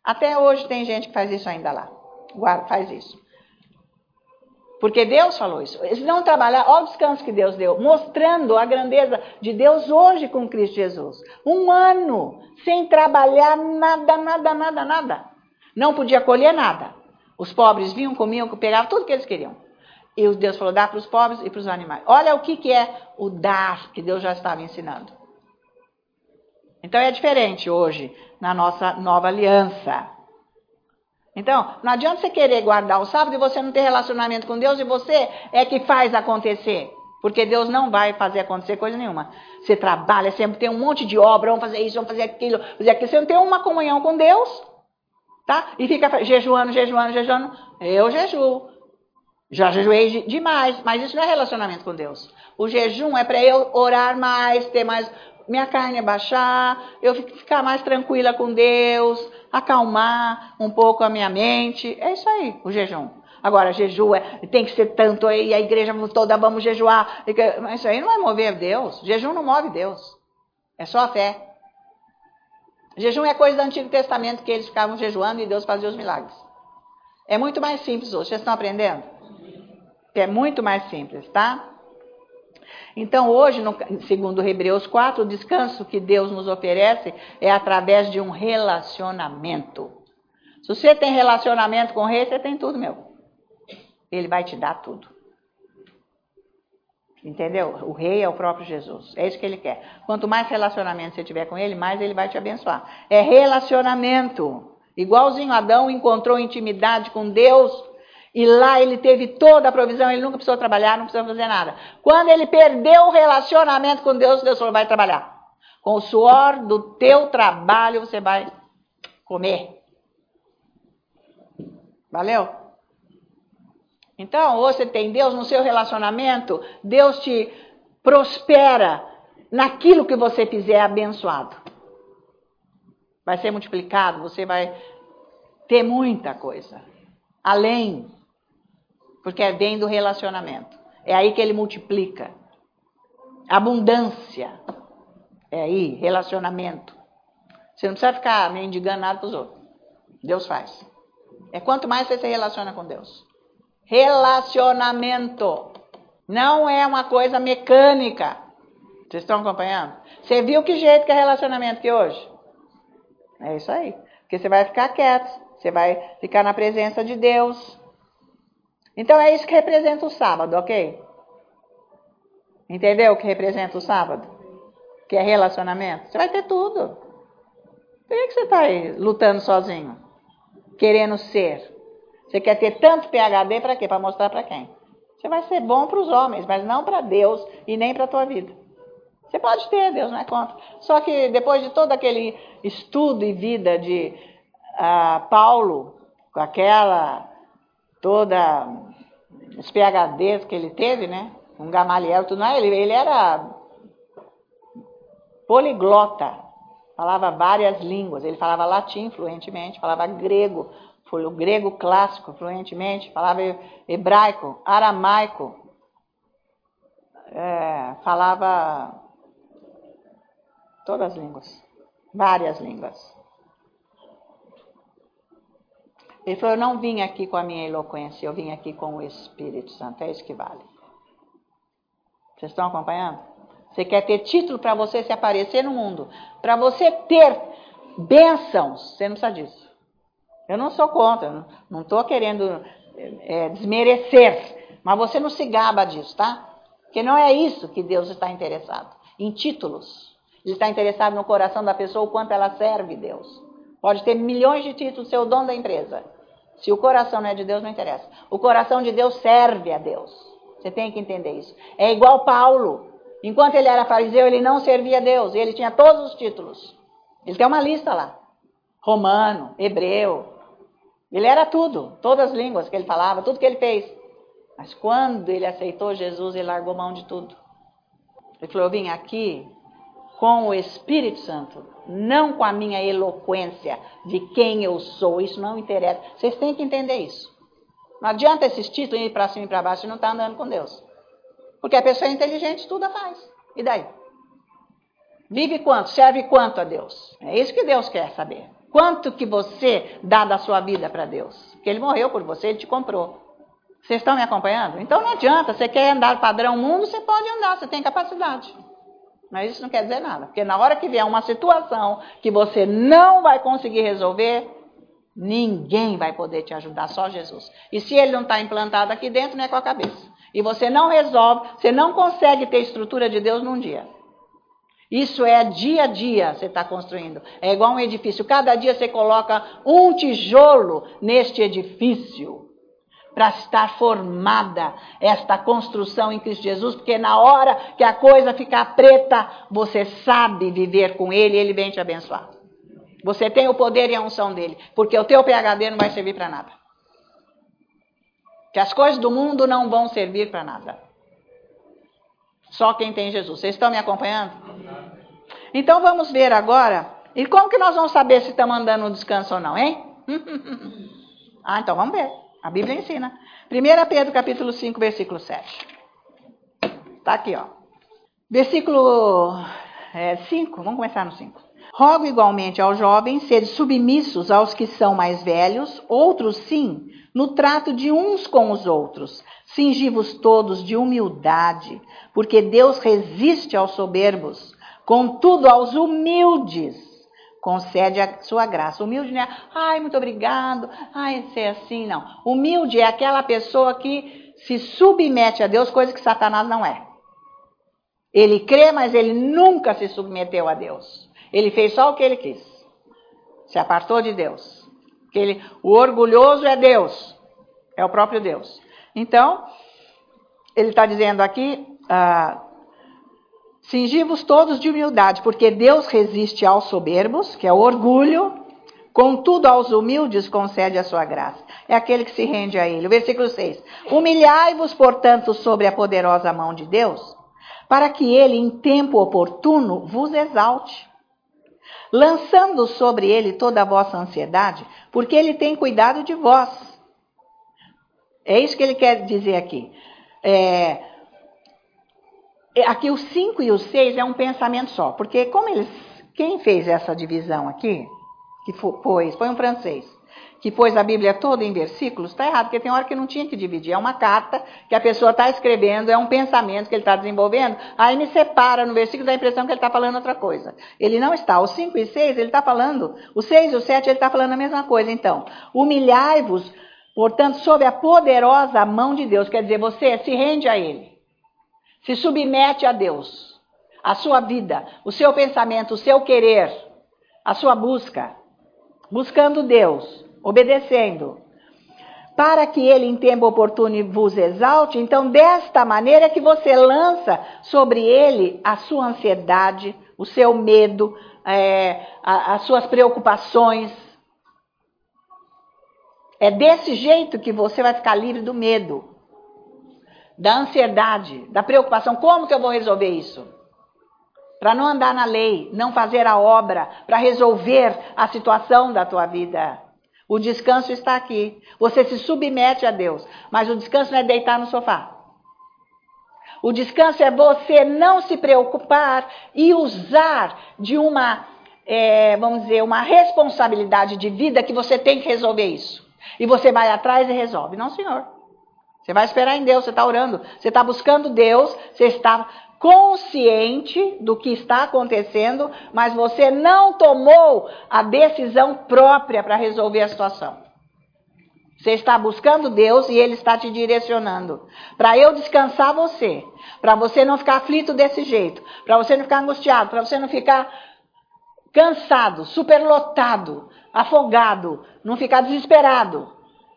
Até hoje tem gente que faz isso ainda lá. Faz isso. Porque Deus falou isso. Eles não trabalhar, olha o descanso que Deus deu, mostrando a grandeza de Deus hoje com Cristo Jesus. 1 ano sem trabalhar nada. Não podia colher nada. Os pobres vinham, comiam, pegavam tudo que eles queriam. E Deus falou, dá para os pobres e para os animais. Olha o que é o dar que Deus já estava ensinando. Então é diferente hoje na nossa nova aliança. Então, não adianta você querer guardar o sábado e você não ter relacionamento com Deus e você é que faz acontecer. Porque Deus não vai fazer acontecer coisa nenhuma. Você trabalha, sempre tem um monte de obra, vamos fazer isso, vamos fazer aquilo. Você não tem uma comunhão com Deus, tá? E fica jejuando. Eu jejuo. Já jejuei demais, mas isso não é relacionamento com Deus. O jejum é para eu orar mais, ter mais... Minha carne baixar, eu ficar mais tranquila com Deus, acalmar um pouco a minha mente. É isso aí, o jejum. Agora, jejum tem que ser tanto aí, a igreja toda vamos jejuar. Mas isso aí não vai mover Deus. Jejum não move Deus. É só a fé. Jejum é coisa do Antigo Testamento que eles ficavam jejuando e Deus fazia os milagres. É muito mais simples hoje. Vocês estão aprendendo? É muito mais simples, tá? Então, hoje, segundo Hebreus 4, o descanso que Deus nos oferece é através de um relacionamento. Se você tem relacionamento com o rei, você tem tudo, meu. Ele vai te dar tudo. Entendeu? O rei é o próprio Jesus. É isso que ele quer. Quanto mais relacionamento você tiver com ele, mais ele vai te abençoar. É relacionamento. Igualzinho Adão encontrou intimidade com Deus. E lá ele teve toda a provisão, ele nunca precisou trabalhar, não precisou fazer nada. Quando ele perdeu o relacionamento com Deus, Deus falou, vai trabalhar. Com o suor do teu trabalho você vai comer. Valeu? Então, você tem Deus no seu relacionamento, Deus te prospera naquilo que você fizer abençoado. Vai ser multiplicado, você vai ter muita coisa. Além... Porque vem do relacionamento. É aí que ele multiplica. Abundância. É aí, relacionamento. Você não precisa ficar mendigando nada para os outros. Deus faz. É quanto mais você se relaciona com Deus. Relacionamento. Não é uma coisa mecânica. Vocês estão acompanhando? Você viu que jeito que é relacionamento aqui hoje? É isso aí. Porque você vai ficar quieto. Você vai ficar na presença de Deus. Então é isso que representa o sábado, ok? Entendeu o que representa o sábado? Que é relacionamento? Você vai ter tudo. Por que você está aí lutando sozinho? Querendo ser? Você quer ter tanto PhD para quê? Para mostrar para quem? Você vai ser bom para os homens, mas não para Deus e nem para a tua vida. Você pode ter, Deus não é contra. Só que depois de todo aquele estudo e vida de Paulo, com aquela... toda os PhDs que ele teve, né? Um Gamaliel, tudo mais, ele era poliglota, falava várias línguas, ele falava latim fluentemente, falava grego, foi o grego clássico fluentemente, falava hebraico, aramaico, falava todas as línguas, várias línguas. Ele falou, eu não vim aqui com a minha eloquência, eu vim aqui com o Espírito Santo, é isso que vale. Vocês estão acompanhando? Você quer ter título para você se aparecer no mundo, para você ter bênçãos, você não precisa disso. Eu não sou contra, não estou querendo desmerecer, mas você não se gaba disso, tá? Porque não é isso que Deus está interessado, em títulos. Ele está interessado no coração da pessoa, o quanto ela serve Deus. Pode ter milhões de títulos, ser o dono da empresa. Se o coração não é de Deus, não interessa. O coração de Deus serve a Deus. Você tem que entender isso. É igual Paulo. Enquanto ele era fariseu, ele não servia a Deus. Ele tinha todos os títulos. Ele tem uma lista lá. Romano, hebreu. Ele era tudo. Todas as línguas que ele falava, tudo que ele fez. Mas quando ele aceitou Jesus, ele largou mão de tudo. Ele falou, eu vim aqui com o Espírito Santo, não com a minha eloquência de quem eu sou. Isso não interessa. Vocês têm que entender isso. Não adianta esses títulos ir para cima e para baixo e não estar andando com Deus. Porque a pessoa inteligente estuda, faz. E daí? Vive quanto? Serve quanto a Deus? É isso que Deus quer saber. Quanto que você dá da sua vida para Deus? Porque Ele morreu por você, Ele te comprou. Vocês estão me acompanhando? Então não adianta, você quer andar padrão mundo, você pode andar, você tem capacidade. Mas isso não quer dizer nada, porque na hora que vier uma situação que você não vai conseguir resolver, ninguém vai poder te ajudar, só Jesus. E se Ele não está implantado aqui dentro, não é com a cabeça. E você não resolve, você não consegue ter estrutura de Deus num dia. Isso é dia a dia você está construindo. É igual um edifício. Cada dia você coloca um tijolo neste edifício para estar formada esta construção em Cristo Jesus, porque na hora que a coisa ficar preta, você sabe viver com Ele e Ele vem te abençoar. Você tem o poder e a unção dEle, porque o teu PhD não vai servir para nada. Que as coisas do mundo não vão servir para nada. Só quem tem Jesus. Vocês estão me acompanhando? Então vamos ver agora. E como que nós vamos saber se estamos andando no descanso ou não, hein? Então vamos ver. A Bíblia ensina. 1 Pedro capítulo 5, versículo 7. Está aqui, ó. Versículo 5, vamos começar no 5. Rogo igualmente aos jovens serem submissos aos que são mais velhos, outros sim, no trato de uns com os outros. Cingi-vos todos de humildade, porque Deus resiste aos soberbos, contudo aos humildes concede a sua graça. Humilde não é, ai, muito obrigado, ai, ser assim, não. Humilde é aquela pessoa que se submete a Deus, coisa que Satanás não é. Ele crê, mas ele nunca se submeteu a Deus. Ele fez só o que ele quis. Se apartou de Deus. O orgulhoso é Deus. É o próprio Deus. Então, ele está dizendo aqui, cingi-vos todos de humildade, porque Deus resiste aos soberbos, que é o orgulho, contudo aos humildes concede a sua graça. É aquele que se rende a Ele. O versículo 6. Humilhai-vos, portanto, sobre a poderosa mão de Deus, para que Ele, em tempo oportuno, vos exalte, lançando sobre Ele toda a vossa ansiedade, porque Ele tem cuidado de vós. É isso que ele quer dizer aqui. Aqui o 5 e o 6 é um pensamento só, porque quem fez essa divisão aqui, foi um francês, que pôs a Bíblia toda em versículos, está errado, porque tem hora que não tinha que dividir, é uma carta que a pessoa está escrevendo, é um pensamento que ele está desenvolvendo, aí me separa no versículo, dá a impressão que ele está falando outra coisa. Ele não está, o 5 e 6 ele está falando, o 6 e o 7 ele está falando a mesma coisa, então, humilhai-vos, portanto, sob a poderosa mão de Deus, quer dizer, você se rende a Ele, se submete a Deus, a sua vida, o seu pensamento, o seu querer, a sua busca, buscando Deus, obedecendo, para que Ele em tempo oportuno vos exalte. Então, desta maneira é que você lança sobre Ele a sua ansiedade, o seu medo, as suas preocupações. É desse jeito que você vai ficar livre do medo, da ansiedade, da preocupação. Como que eu vou resolver isso? Para não andar na lei, não fazer a obra, para resolver a situação da tua vida. O descanso está aqui. Você se submete a Deus, mas o descanso não é deitar no sofá. O descanso é você não se preocupar e usar de uma, uma responsabilidade de vida que você tem que resolver isso. E você vai atrás e resolve. Não, senhor. Você vai esperar em Deus, você está orando, você está buscando Deus, você está consciente do que está acontecendo, mas você não tomou a decisão própria para resolver a situação. Você está buscando Deus e Ele está te direcionando. Para eu descansar você, para você não ficar aflito desse jeito, para você não ficar angustiado, para você não ficar cansado, superlotado, afogado, não ficar desesperado.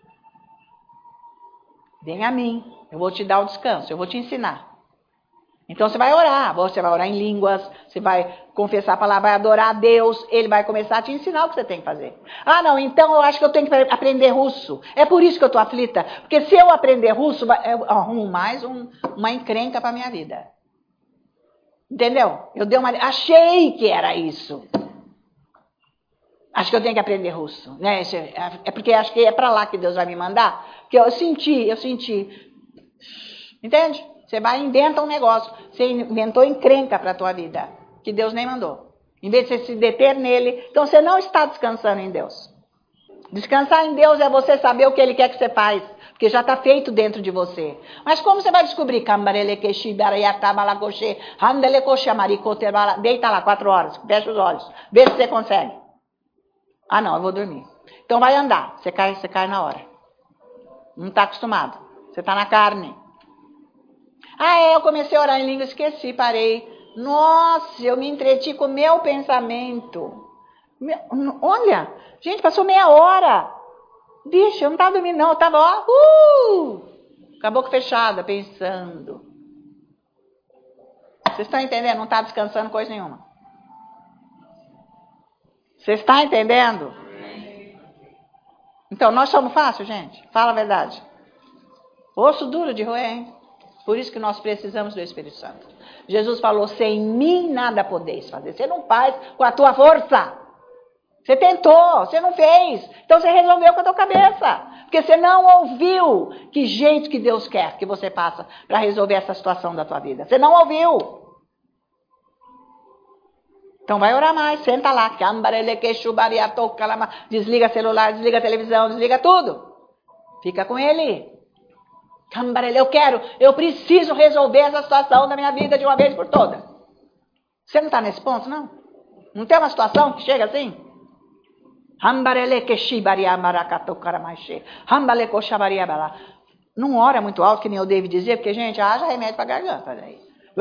Vem a mim, eu vou te dar o descanso, eu vou te ensinar. Então você vai orar em línguas, você vai confessar a palavra, vai adorar a Deus, Ele vai começar a te ensinar o que você tem que fazer. Ah, não, então eu acho que eu tenho que aprender russo. É por isso que eu estou aflita, porque se eu aprender russo, eu arrumo mais uma encrenca para a minha vida. Entendeu? Achei que era isso. Acho que eu tenho que aprender russo, né? É porque acho que é para lá que Deus vai me mandar. Porque eu senti. Entende? Você vai e inventa um negócio. Você inventou encrenca para a tua vida, que Deus nem mandou. Em vez de você se deter nele, então você não está descansando em Deus. Descansar em Deus é você saber o que Ele quer que você faz, porque já está feito dentro de você. Mas como você vai descobrir? Deita lá 4 horas, fecha os olhos, vê se você consegue. Ah não, eu vou dormir. Então vai andar, você cai na hora. Não está acostumado, você está na carne. Eu comecei a orar em língua, esqueci, parei. Nossa, eu me entreti com o meu pensamento. Olha, gente, passou meia hora. Bicho, eu não estava dormindo não, eu estava, com a boca fechada, pensando. Vocês estão entendendo? Não está descansando coisa nenhuma. Vocês estão entendendo? Então, nós somos fáceis, gente? Fala a verdade. Osso duro de roer, hein? Por isso que nós precisamos do Espírito Santo. Jesus falou, sem mim nada podeis fazer. Você não faz com a tua força. Você tentou, você não fez. Então você resolveu com a tua cabeça. Porque você não ouviu que jeito que Deus quer que você faça para resolver essa situação da tua vida. Você não ouviu. Então vai orar mais, senta lá. Desliga celular, desliga televisão, desliga tudo. Fica com ele. Eu preciso resolver essa situação da minha vida de uma vez por todas. Você não está nesse ponto, não? Não tem uma situação que chega assim? Não ora muito alto, que nem eu devo dizer, porque, gente, haja remédio para garganta. Daí.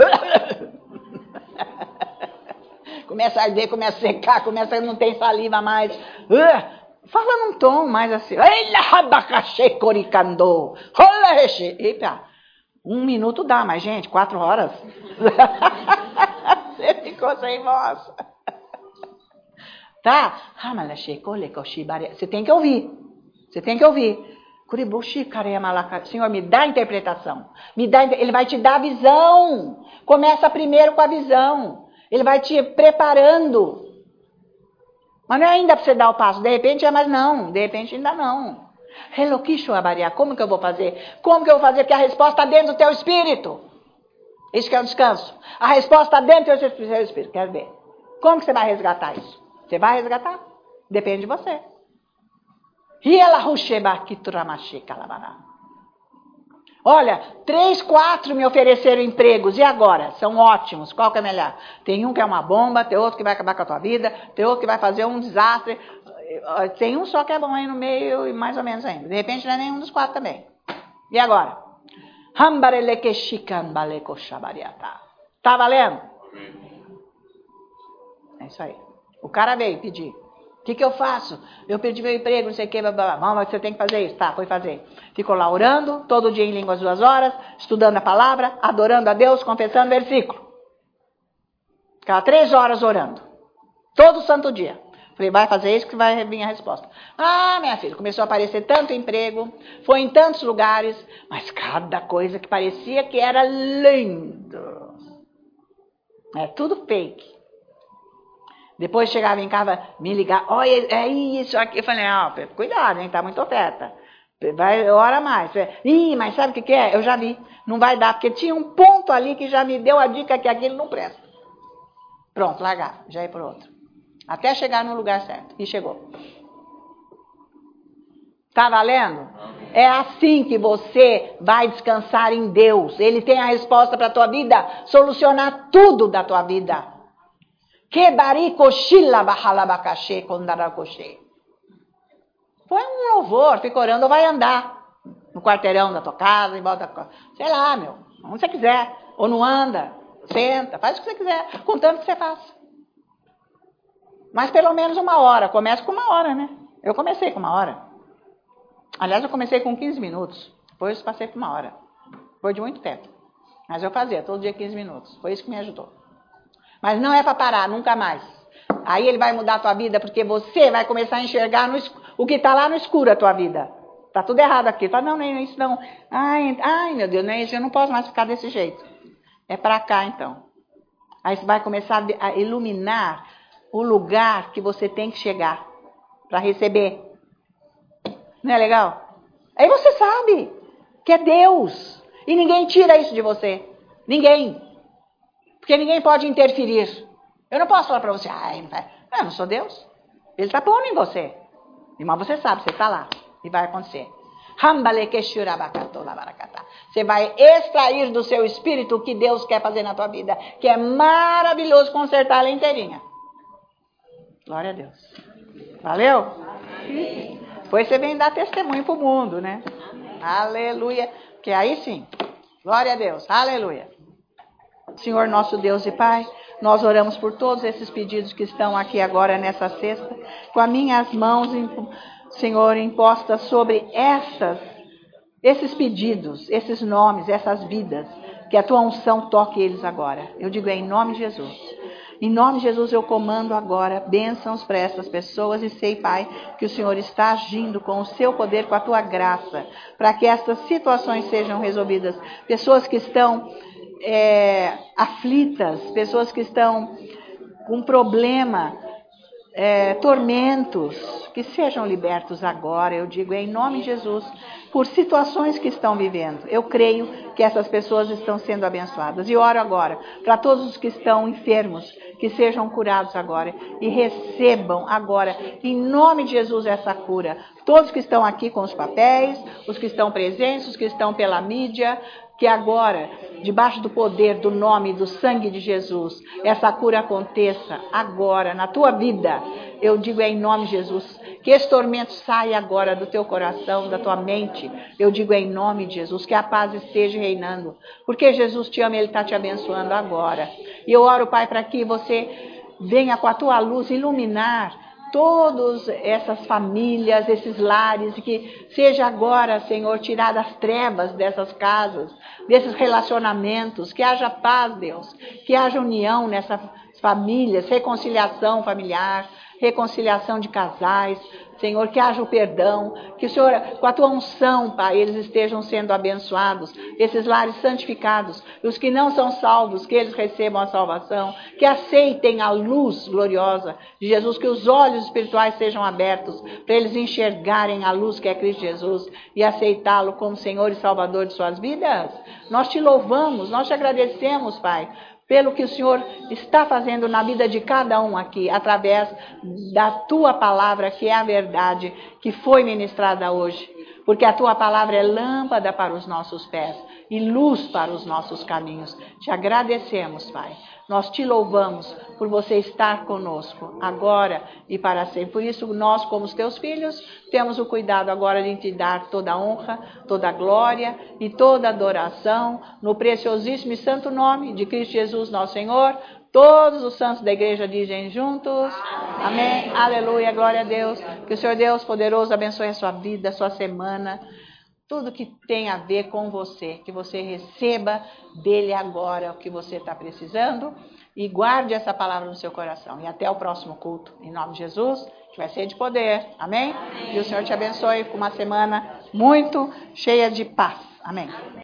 Começa a arder, começa a secar, não tem saliva mais. Fala num tom mais assim. Eita, 1 minuto dá, mas, gente, 4 horas. Você ficou sem voz. Tá? Você tem que ouvir. Você tem que ouvir. Senhor, me dá interpretação. Ele vai te dar visão. Começa primeiro com a visão. Ele vai te preparando. Mas não é ainda para você dar o passo. De repente é, mas não. De repente ainda não. Como que eu vou fazer? Como que eu vou fazer? Porque a resposta está dentro do teu espírito. Isso que é o descanso. A resposta está dentro do teu espírito. Quer ver? Como que você vai resgatar isso? Você vai resgatar? Depende de você. Olha, 3, 4 me ofereceram empregos. E agora? São ótimos. Qual que é melhor? Tem um que é uma bomba, tem outro que vai acabar com a tua vida, tem outro que vai fazer um desastre. Tem um só que é bom aí no meio e mais ou menos ainda. De repente não é nenhum dos 4 também. E agora? Tá valendo? É isso aí. O cara veio pedir. O que eu faço? Eu perdi meu emprego, não sei o que, blá, blá, blá. Mas você tem que fazer isso. Tá, foi fazer. Ficou lá orando, todo dia em línguas 2 horas, estudando a palavra, adorando a Deus, confessando versículo. Ficava 3 horas orando. Todo santo dia. Falei, vai fazer isso que vai vir a resposta. Minha filha, começou a aparecer tanto emprego, foi em tantos lugares, mas cada coisa que parecia que era lindo. É tudo fake. Depois chegava em casa, me ligava, olha, é isso aqui. Eu falei, cuidado, hein, tá muita oferta. Vai, ora mais. Mas sabe o que é? Eu já vi, não vai dar, porque tinha um ponto ali que já me deu a dica que aquilo não presta. Pronto, largar, já ir por outro. Até chegar no lugar certo. E chegou. Tá valendo? É assim que você vai descansar em Deus. Ele tem a resposta para a tua vida, solucionar tudo da tua vida. Põe um louvor, fica orando, ou vai andar no quarteirão da tua casa, em volta da... sei lá, onde você quiser. Ou não anda, senta, faz o que você quiser, contanto que você faça. Mas pelo menos 1 hora, começa com 1 hora, né? Eu comecei com 1 hora. Aliás, eu comecei com 15 minutos, depois passei por 1 hora. Foi de muito tempo. Mas eu fazia todo dia 15 minutos, foi isso que me ajudou. Mas não é para parar, nunca mais. Aí ele vai mudar a tua vida, porque você vai começar a enxergar o que está lá no escuro a tua vida. Está tudo errado aqui. Fala, não, nem isso não. Ai, meu Deus, não é isso, eu não posso mais ficar desse jeito. É para cá, então. Aí você vai começar a iluminar o lugar que você tem que chegar para receber. Não é legal? Aí você sabe que é Deus. E ninguém tira isso de você. Ninguém. Porque ninguém pode interferir. Eu não posso falar para você, eu não sou Deus. Ele está pondo em você. Mas você sabe, você está lá. E vai acontecer. Você vai extrair do seu espírito o que Deus quer fazer na tua vida. Que é maravilhoso consertar ela inteirinha. Glória a Deus. Valeu? Depois você vem dar testemunho para o mundo, né? Aleluia. Que aí sim. Glória a Deus. Aleluia. Senhor nosso Deus e Pai, nós oramos por todos esses pedidos que estão aqui agora nessa sexta, com as minhas mãos, Senhor, impostas sobre esses pedidos, esses nomes, essas vidas, que a Tua unção toque eles agora. Eu digo em nome de Jesus. Em nome de Jesus eu comando agora bênçãos para essas pessoas e sei, Pai, que o Senhor está agindo com o seu poder, com a Tua graça, para que essas situações sejam resolvidas. Pessoas que estão aflitas, pessoas que estão com problema, tormentos, que sejam libertos agora, eu digo em nome de Jesus, por situações que estão vivendo. Eu creio que essas pessoas estão sendo abençoadas. E oro agora para todos os que estão enfermos, que sejam curados agora e recebam agora, em nome de Jesus, essa cura. Todos que estão aqui com os papéis, os que estão presentes, os que estão pela mídia, que agora, debaixo do poder, do nome, do sangue de Jesus, essa cura aconteça agora na tua vida. Eu digo em nome de Jesus, que esse tormento saia agora do teu coração, da tua mente. Eu digo em nome de Jesus, que a paz esteja reinando. Porque Jesus te ama e Ele está te abençoando agora. E eu oro, Pai, para que você venha com a tua luz iluminar todas essas famílias, esses lares, e que seja agora, Senhor, tirada as trevas dessas casas, desses relacionamentos, que haja paz, Deus, que haja união nessas famílias, reconciliação familiar, reconciliação de casais, Senhor, que haja o perdão, que o Senhor, com a tua unção, Pai, eles estejam sendo abençoados, esses lares santificados, e os que não são salvos, que eles recebam a salvação, que aceitem a luz gloriosa de Jesus, que os olhos espirituais sejam abertos, para eles enxergarem a luz que é Cristo Jesus, e aceitá-lo como Senhor e Salvador de suas vidas. Nós te louvamos, nós te agradecemos, Pai, pelo que o Senhor está fazendo na vida de cada um aqui, através da Tua palavra, que é a verdade, que foi ministrada hoje. Porque a Tua palavra é lâmpada para os nossos pés e luz para os nossos caminhos. Te agradecemos, Pai. Nós te louvamos por você estar conosco agora e para sempre. Por isso, nós, como os teus filhos, temos o cuidado agora de te dar toda a honra, toda a glória e toda a adoração no preciosíssimo e santo nome de Cristo Jesus, nosso Senhor. Todos os santos da igreja dizem juntos, amém, aleluia, glória a Deus. Que o Senhor Deus poderoso abençoe a sua vida, a sua semana, tudo que tem a ver com você, que você receba dele agora o que você está precisando e guarde essa palavra no seu coração. E até o próximo culto, em nome de Jesus, que vai ser de poder, amém? E o Senhor te abençoe com uma semana muito cheia de paz, amém.